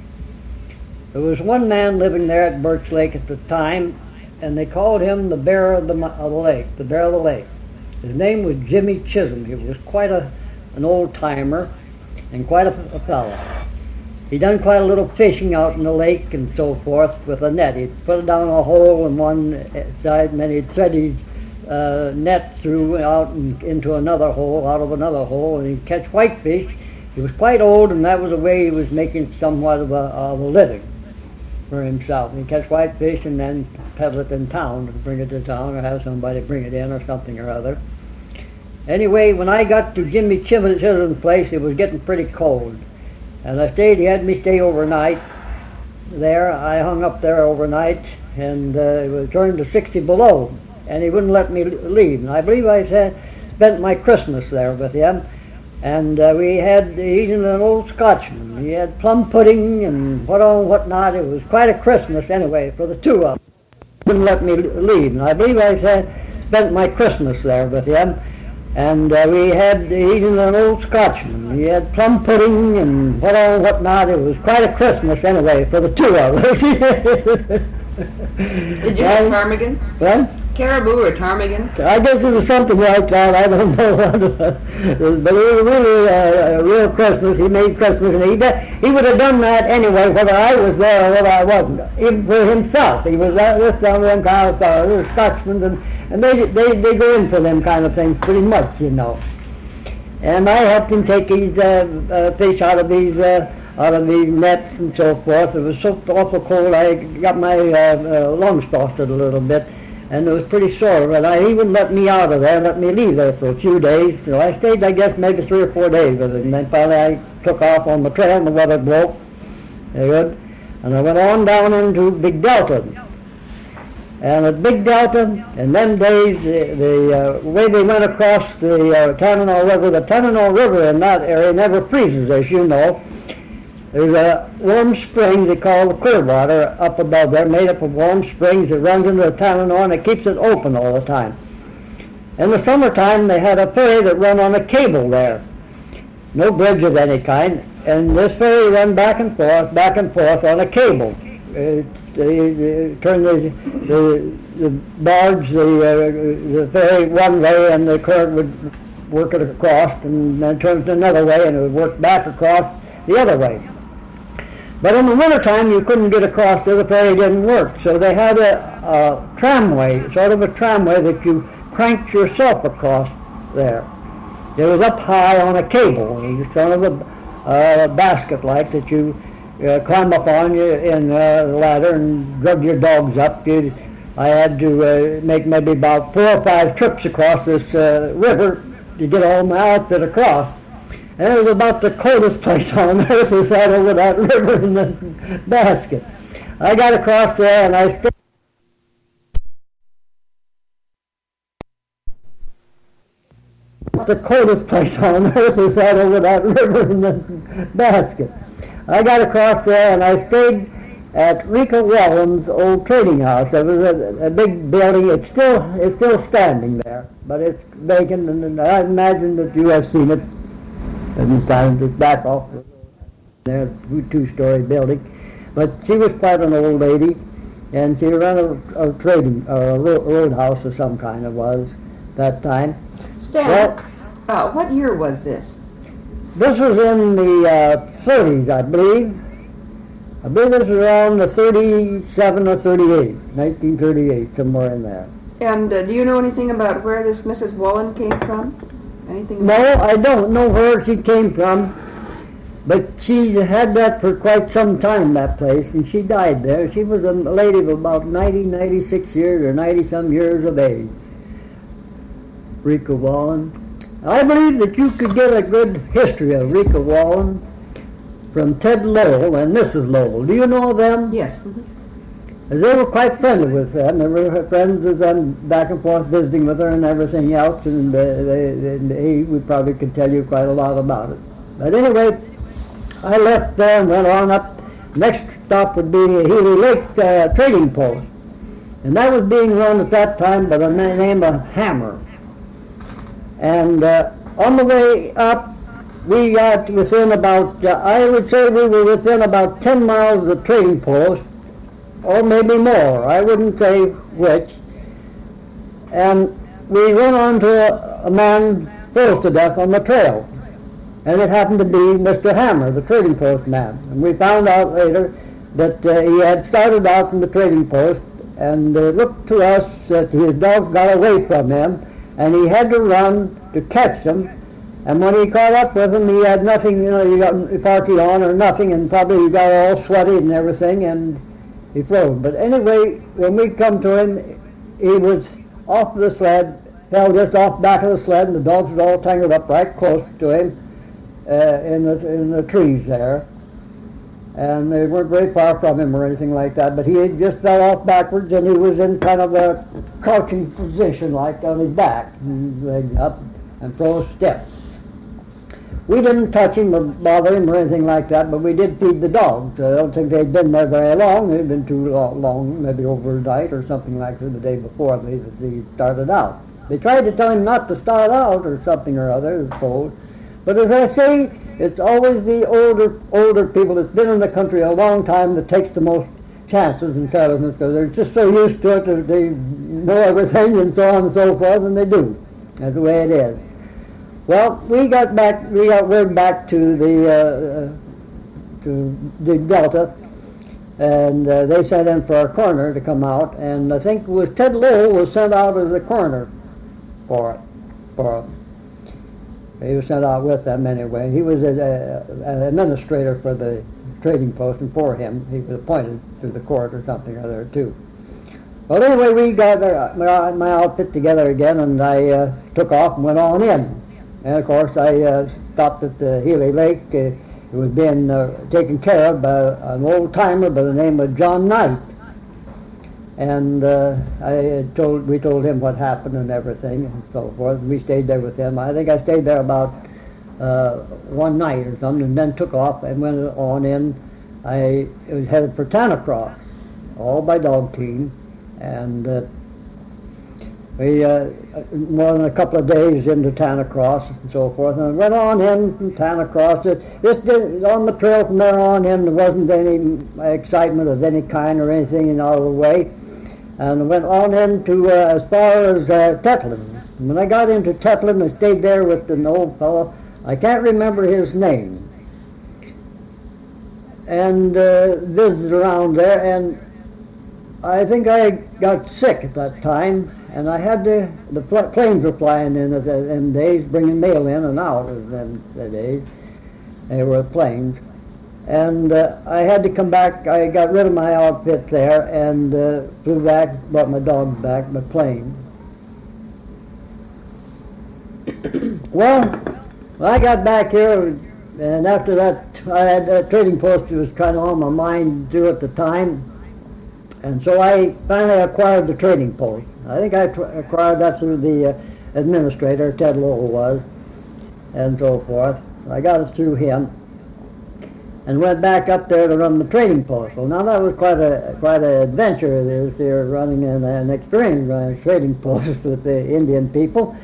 There was one man living there at Birch Lake at the time, and they called him the Bear of the Lake, the Bear of the Lake. His name was Jimmy Chisholm. He was quite an old timer and quite a fellow. He done quite a little fishing out in the lake and so forth with a net. He'd put it down a hole on one side, and then he'd thread his net through out and into another hole, out of another hole, and he'd catch whitefish. He was quite old, and that was the way he was making somewhat of a living for himself. He'd catch whitefish and then peddle it in town and bring it to town, or have somebody bring it in or something or other. Anyway, when I got to Jimmy Chisholm's place, it was getting pretty cold. And he had me stay overnight there. I hung up there overnight, and it was turned to 60 below, and he wouldn't let me leave. And I believe I spent my Christmas there with him. And he's an old Scotchman. He had plum pudding and whatnot. It was quite a Christmas anyway for the two of them. Wouldn't let me leave. And I believe I spent my Christmas there with him. And he's an old Scotchman. He had plum pudding and whatnot. It was quite a Christmas anyway for the two of us. Did you have ptarmigan? What? Caribou or ptarmigan? I guess it was something like that. I don't know. But it was really a real Christmas. He made Christmas, and he would have done that anyway, whether I was there or whether I wasn't. Even for himself, he was this down them kind of fellows, they're Scotchmen, and they go in for them kind of things pretty much, you know. And I helped him take these fish out of these nets and so forth. It was so awful cold. I got my lungs frosted a little bit, and it was pretty sore. But he wouldn't let me out of there, let me leave there for a few days. So I stayed, I guess, maybe 3 or 4 days with it. And then finally I took off on the trail, and the weather broke. Very good. And I went on down into Big Delta. And at Big Delta, in them days, the way they went across the Tanana River in that area never freezes, as you know. There's a warm spring they call the Clearwater up above there, made up of warm springs that runs into the Tananoa, and it keeps it open all the time. In the summertime, they had a ferry that ran on a cable there. No bridge of any kind, and this ferry ran back and forth on a cable. They turn the barge, the ferry one way, and the current would work it across, and then turn it another way, and it would work back across the other way. But in the wintertime, you couldn't get across there, the ferry didn't work. So they had a tramway, sort of a tramway that you cranked yourself across there. It was up high on a cable. It was sort of a basket like that you climb up on you in the ladder and drug your dogs up. I had to make maybe about 4 or 5 trips across this river to get all my outfit across. And it was about the coldest place on earth was that over that river in the basket. I got across there and I stayed. The coldest place on earth was that over that river in the basket. I got across there and I stayed at Rika Wallen's old trading house. There was a big building. It's still standing there, but it's vacant, and I imagine that you have seen it. And times it's back off there, two-story building. But she was quite an old lady, and she ran a trading roadhouse of some kind. It was that time. Stan, what year was this? This was in the 30s, I believe. I believe this was around the 37 or 38, 1938, somewhere in there. And do you know anything about where this Mrs. Wallen came from? Anything? No, I don't know where she came from, but she had that for quite some time, that place, and she died there. She was a lady of about 96 years or 90-some years of age. Rika Wallen. I believe that you could get a good history of Rika Wallen from Ted Lowell and Mrs. Lowell. Do you know them? Yes. Mm-hmm. They were quite friendly with them. They were friends with them, back and forth visiting with her and everything else, and he would probably could tell you quite a lot about it. But anyway, I left there and went on up. Next stop would be Healy Lake Trading Post, and that was being run at that time by the name of Hammer. And on the way up, we got within about, I would say we were within about 10 miles of the trading post, or maybe more. I wouldn't say which. And we went on to a man froze to death on the trail. And it happened to be Mr. Hammer, the trading post man. And we found out later that he had started out from the trading post, and it looked to us that his dog got away from him, and he had to run to catch them. And when he caught up with him, he had nothing, he got party on or nothing, and probably he got all sweaty and everything, and he froze. But anyway, when we come to him, he was off the sled, held just off back of the sled, and the dogs were all tangled up right close to him in the trees there. And they weren't very far from him or anything like that, but he had just fell off backwards, and he was in kind of a crouching position, like on his back, and his legs up, and froze stiff. We didn't touch him or bother him or anything like that, but we did feed the dogs. I don't think they'd been there very long. They'd been too long, maybe overnight or something like that the day before they started out. They tried to tell him not to start out or something or other, I suppose. But as I say, it's always the older people that's been in the country a long time that takes the most chances and carelessness, because they're just so used to it that they know everything and so on and so forth, and they do. That's the way it is. Well, we got word back to the Delta, and they sent in for a coroner to come out, and I think it was Ted Lowell was sent out as a coroner for them. He was sent out with them anyway. He was an administrator for the trading post, and for him, he was appointed to the court or something or other too. Well, anyway, we got my outfit together again, and I took off and went on in. And of course, I stopped at the Healy Lake. It was being taken care of by an old timer by the name of John Knight. And we told him what happened and everything and so forth. We stayed there with him. I think I stayed there about one night or something, and then took off and went on in. I was headed for Tanacross, all by dog team, and we more than a couple of days into Tanacross and so forth, and went on in from Tanacross. On the trail from there on in, there wasn't any excitement of any kind or anything in out of the way, and went on into as far as Tetlin. And when I got into Tetlin, I stayed there with an old fellow. I can't remember his name, and visited around there, and I think I got sick at that time, and I had the planes were flying in at them days, bringing mail in and out of them days. They were planes, and I had to come back. I got rid of my outfit there and flew back, brought my dogs back by plane. Well, I got back here, and after that, I had a trading post that was kind of on my mind too at the time, and so I finally acquired the trading post. I think I acquired that through the administrator, Ted Lowell was, and so forth. I got it through him, and went back up there to run the trading post. Well, now that was quite an adventure, this here, running an experience running a trading post with the Indian people.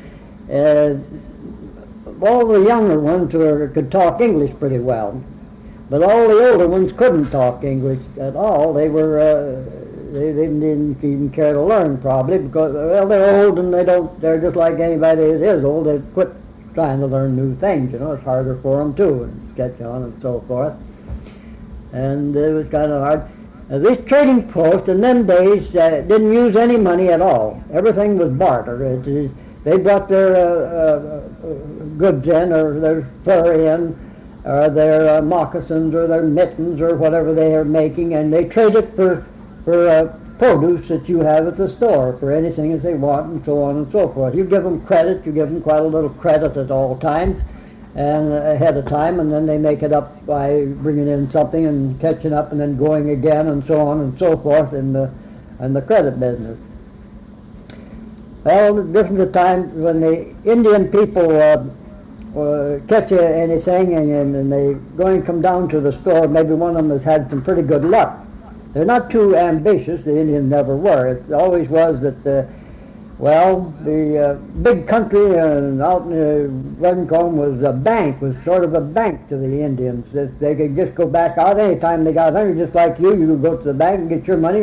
All the younger ones could talk English pretty well, but all the older ones couldn't talk English at all. They didn't even care to learn, probably, because, well, they're old and they're just like anybody that is old. They quit trying to learn new things, It's harder for them too, and catch on and so forth. And it was kind of hard. This trading post in them days didn't use any money at all. Everything was barter. They brought their goods in, or their fur in, or their moccasins, or their mittens, or whatever they are making, and they traded for produce that you have at the store, for anything that they want, and so on and so forth. You give them credit, you give them quite a little credit at all times, and ahead of time, and then they make it up by bringing in something and catching up and then going again, and so on and so forth in the credit business. Well, this is the time when the Indian people catch anything, and they go and come down to the store. Maybe one of them has had some pretty good luck. They're not too ambitious. The Indians never were. It always was that, the big country out in Runcorn was a bank, was sort of a bank to the Indians. That they could just go back out anytime they got hungry, just like you. You could go to the bank and get your money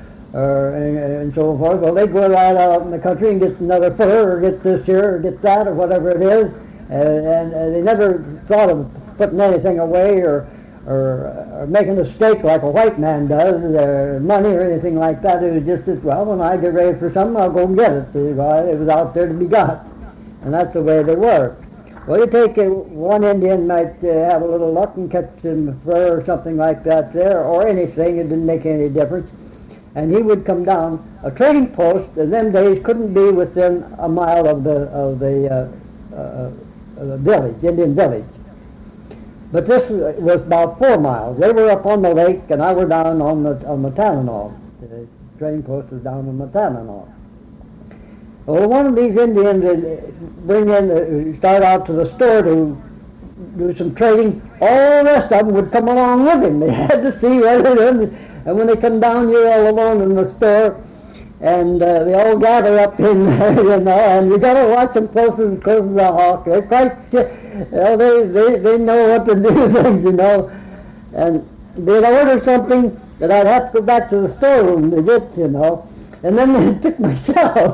and so forth. Well, they go right out in the country and get another fur, or get this here, or get that, or whatever it is, and they never thought of putting anything away or making a stake like a white man does, their money or anything like that. It was just as well, when I get ready for something, I'll go and get it. It was out there to be got, and that's the way they were. Well, you take one Indian might have a little luck and catch some fur or something like that there, or anything. It didn't make any difference. And he would come down. A trading post in them days couldn't be within a mile of the village, Indian village. But this was about 4 miles. They were up on the lake, and I were down on the Tananaw. The trading post was down on the Tananaw. Well, one of these Indians would start out to the store to do some trading. All the rest of them would come along with him. They had to see right in. And when they come down, you're all alone in the store, and they all gather up in there, and you got to watch them close as a hawk. They're quite, they know what to do things, and they'd order something that I'd have to go back to the storeroom to get, and then they'd pick myself,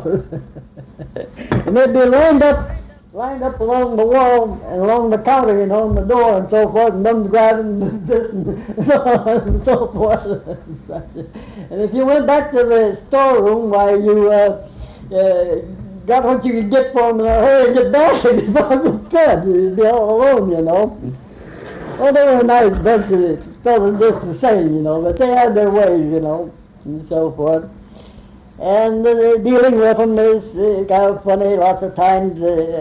and they'd be lined up along the wall and along the counter, and the door and so forth, and them grabbing this and so forth. And if you went back to the storeroom, why, you got what you could get for them in a hurry and get back before you could. You'd be all alone, Well, they were a nice bunch of fellas just the same, but they had their ways, and so forth. And dealing with them is kind of funny. Lots of times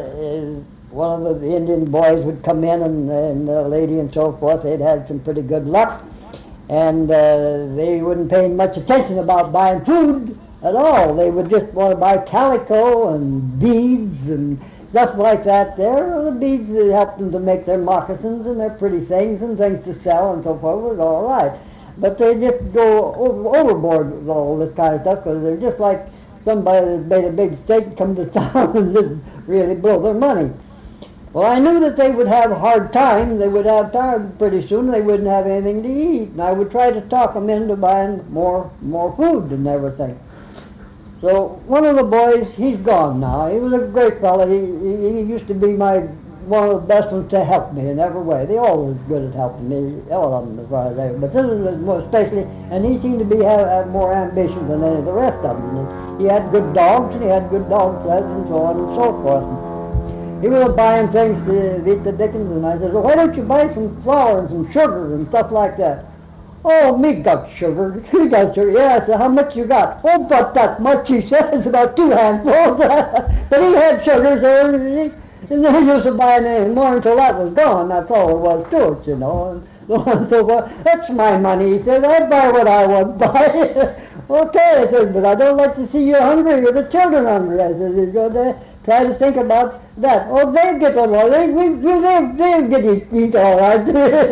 one of the Indian boys would come in, and the lady and so forth, they'd had some pretty good luck. And they wouldn't pay much attention about buying food at all. They would just want to buy calico and beads and stuff like that there. The beads that helped them to make their moccasins and their pretty things and things to sell and so forth was all right. But they just go overboard with all this kind of stuff because they're just like somebody that made a big mistake and come to town and just really blow their money. Well, I knew that they would have a hard time. They would have time pretty soon. They wouldn't have anything to eat. And I would try to talk them into buying more food and everything. So one of the boys, he's gone now. He was a great fellow. He used to be one of the best ones to help me in every way. They all was good at helping me, all of them as far as they were. But this was more especially, and he seemed to have more ambition than any of the rest of them. And he had good dogs, and he had good dog sleds and so on and so forth. He was buying things to eat the dickens, and I said, well, why don't you buy some flour and some sugar and stuff like that? Oh, me got sugar. He got sugar. Yeah, I said, how much you got? Oh, but that much, he said. It's about 2 handfuls. But he had sugar, so he no use of buying any more until that was gone. That's all there was to it, you know. And so on and so forth. That's my money, he said. I buy what I want to buy. Okay, I said, but I don't like to see you hungry or the children hungry. I said, you go there, try to think about that. Oh, they get along. They'll get eat all right.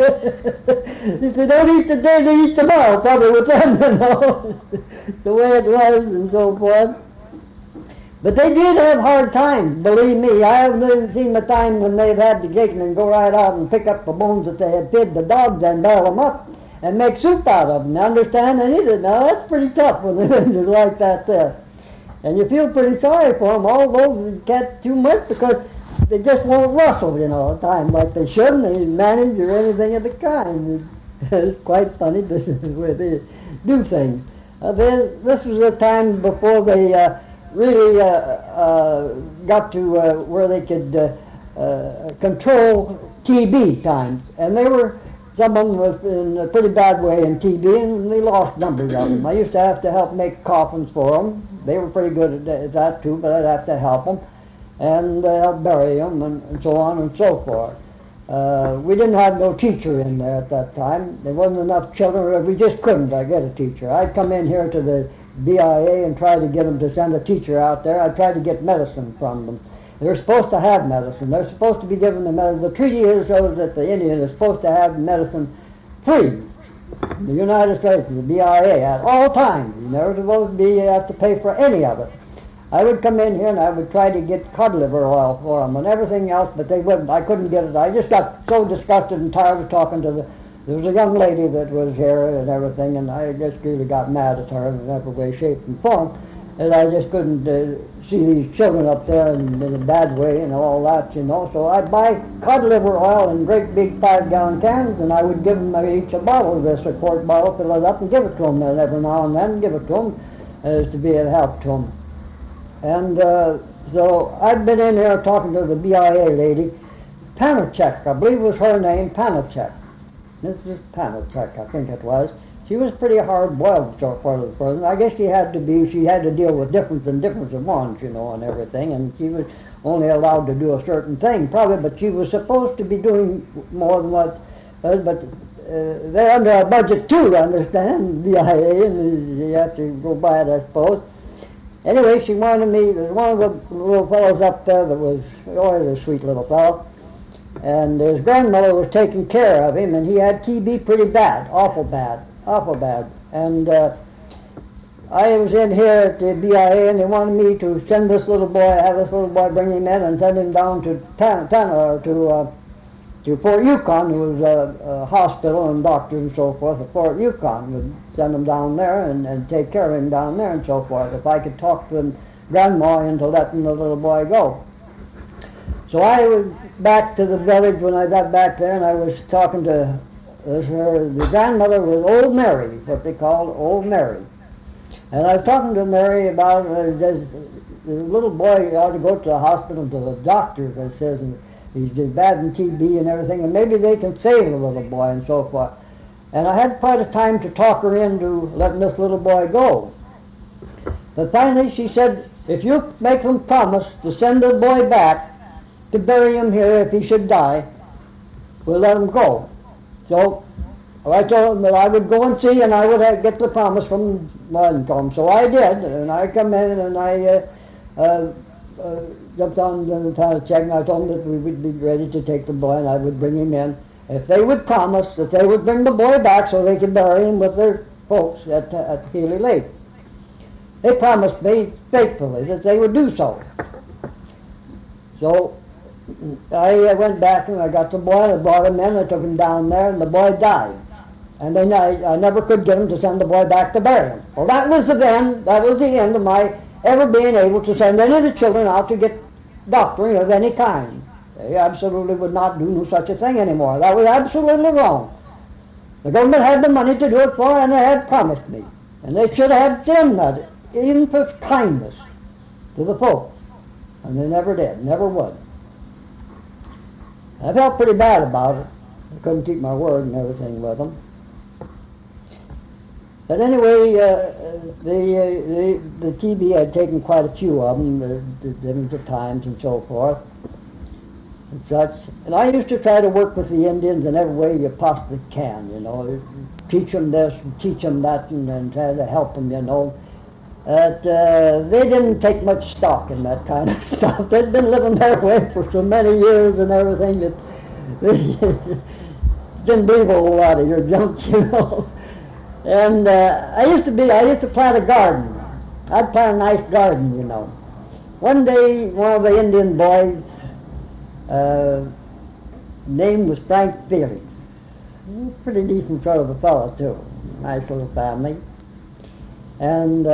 If they don't eat today, they eat tomorrow, probably with them, you know. The way it was and so forth. But they did have hard times, believe me. I haven't seen the time when they've had to get and go right out and pick up the bones that they had fed the dogs and barrel them up and make soup out of them. You understand? And eat it. Now, that's pretty tough when they're like that there. And you feel pretty sorry for them, although you can't too much because they just won't rustle, you know, all the time like they should, and they manage or anything of the kind. It's quite funny the way they do things. This was a time before they really got to where they could control TB times. And they were, some of them was in a pretty bad way in TB, and they lost numbers of them. I used to have to help make coffins for them. They were pretty good at that too, but I'd have to help them and bury them and so on and so forth. We didn't have no teacher in there at that time. There wasn't enough children. We just couldn't get a teacher. I'd come in here to the BIA and try to get them to send a teacher out there. I'd try to get medicine from them. They're supposed to have medicine. They're supposed to be given the medicine. The treaty is so that the Indian is supposed to have medicine free. The United States, the BIA, at all times. You're never supposed to have to pay for any of it. I would come in here and I would try to get cod liver oil for them and everything else, but they wouldn't. I couldn't get it. I just got so disgusted and tired of talking to there was a young lady that was here and everything, and I just really got mad at her in every way, shape, and form. And I just couldn't see these children up there in a bad way and all that, you know. So I'd buy cod liver oil in great big 5-gallon cans, and I would give them each a bottle of this, a quart bottle, fill it up, and give it to them every now and then, give it to them as to be a help to them. And so I'd been in there talking to the BIA lady, Panachek, I believe was her name, Panachek. Mrs. Panachek, I think it was. She was pretty hard-boiled sort of person. I guess she had to deal with difference of ones, you know, and everything, and she was only allowed to do a certain thing, probably, but she was supposed to be doing more than what, but they're under a budget too, you understand, BIA, and you have to go by it, I suppose. Anyway, she wanted me, there's one of the little fellows up there that was always a sweet little fellow, and his grandmother was taking care of him, and he had TB pretty bad, awful bad. And I was in here at the BIA, and they wanted me to send this little boy, have this little boy bring him in and send him down to Fort Yukon. There was a hospital and doctors and so forth at Fort Yukon. Would send him down there and take care of him down there and so forth. If I could talk to the grandma into letting the little boy go. So I was back to the village when I got back there, and I was talking to the grandmother was Old Mary, what they called Old Mary. And I was talking to Mary about the little boy ought to go to the hospital to the doctor, I says, and he's bad in TB and everything, and maybe they can save the little boy and so forth. And I had quite a time to talk her into letting this little boy go. But finally she said, if you make them promise to send the boy back to bury him here if he should die, we'll let him go. So I told him that I would go and see, and I would get the promise from my income. So I did, and I come in and I jumped on the town check, and I told them that we would be ready to take the boy and I would bring him in if they would promise that they would bring the boy back so they could bury him with their folks at Healy Lake. They promised me faithfully that they would do so. So I went back and I got the boy, I brought him in, I took him down there, and the boy died. And then I never could get him to send the boy back to bury him. Well, that was the end of my ever being able to send any of the children out to get doctoring of any kind. They absolutely would not do no such a thing anymore. That was absolutely wrong. The government had the money to do it for, and they had promised me. And they should have done that, even for kindness to the folks. And they never did, never would. I felt pretty bad about it. I couldn't keep my word and everything with them. But anyway, the TB had taken quite a few of them, different times and so forth, and such. And I used to try to work with the Indians in every way you possibly can, you know, teach them this and teach them that, and try to help them, you know. But they didn't take much stock in that kind of stuff. They'd been living their way for so many years and everything that they didn't believe a whole lot of your junk, you know. And I used to plant a garden. I'd plant a nice garden, you know. One day, one of the Indian boys, name was Frank Felix. Pretty decent sort of a fellow, too. Nice little family. And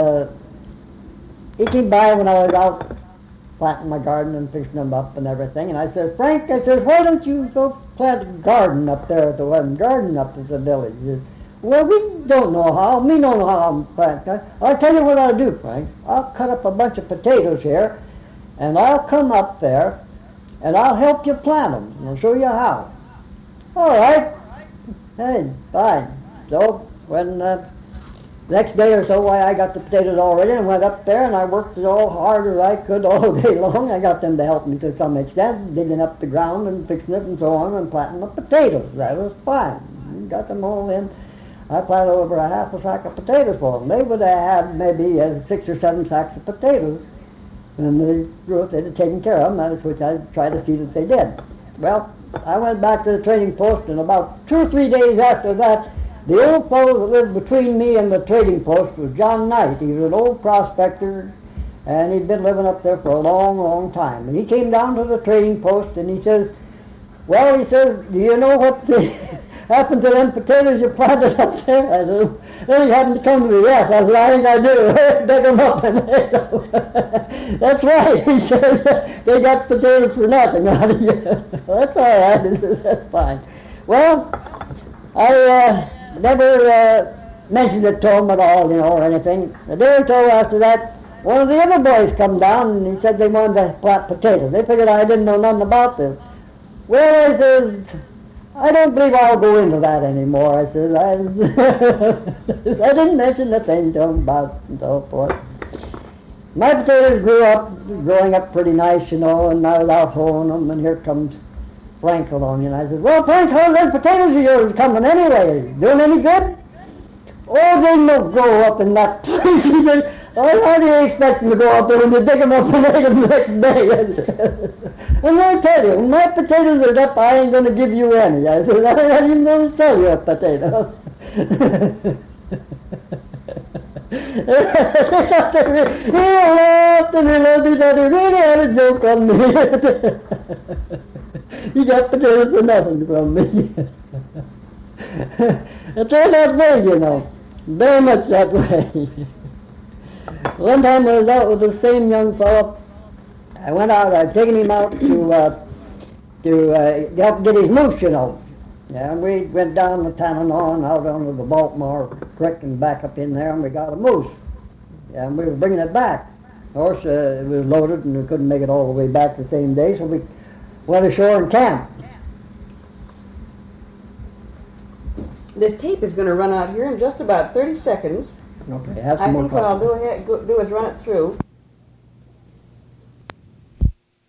he came by when I was out planting my garden and fixing them up and everything. And I said, Frank, I says, why don't you go plant a garden up there at the one garden up at the village? He says, well, we don't know how. Me don't know how, Frank. I'll tell you what I'll do, Frank. I'll cut up a bunch of potatoes here, and I'll come up there, and I'll help you plant them. And I'll show you how. All right. Hey, fine. So when next day or so, I got the potatoes all ready and went up there, and I worked as all hard as I could all day long. I got them to help me to some extent, digging up the ground and fixing it and so on, and planting the potatoes. That was fine. Got them all in. I planted over a half a sack of potatoes for them. They would have had maybe 6 or 7 sacks of potatoes, and they grew up, they'd have taken care of them, that's which I tried to see that they did. Well, I went back to the trading post, and about 2 or 3 days after that, the old fellow that lived between me and the trading post was John Knight. He was an old prospector, and he'd been living up there for a long, long time. And he came down to the trading post, and he says, well, he says, do you know what happened to them potatoes you planted up there? I said, well, he happened to come to me, yes. I said, I think I do. Dig them up and ate them. That's right, he says, they got potatoes for nothing out of you. That's all right, he says, that's fine. Well, I never mentioned it to him at all, you know, or anything. The day or so after that, one of the other boys come down and he said they wanted to plant potatoes. They figured I didn't know nothing about this. Well, I says, I don't believe I'll go into that anymore. I said, I didn't mention a thing to him about it and so forth. My potatoes growing up pretty nice, you know, and I was out hoeing them, and here comes Frank along, and I said, well, Frank, how's them potatoes of yours coming anyway? Doing any good? Oh, they don't grow up in that place. He said, oh, how do you expect them to go up there when you dig them up and eat them the next day? And I tell you, when my potatoes are up, I ain't going to give you any. I said, I ain't even going to sell you a potato. He laughed and he loved it, and he really had a joke on me. He got potatoes for nothing from me. It turned that way, you know. Very much that way. One time I was out with the same young fellow. I went out, I'd taken him out to help get his moose, you know. Yeah, and we went down the Tanana and out onto the Baltimore Creek and back up in there, and we got a moose. Yeah, and we were bringing it back. Of course, it was loaded and we couldn't make it all the way back the same day, so we went ashore and camped. This tape is going to run out here in just about 30 seconds. Okay, have I some more think what I'll coffee. do is run it through.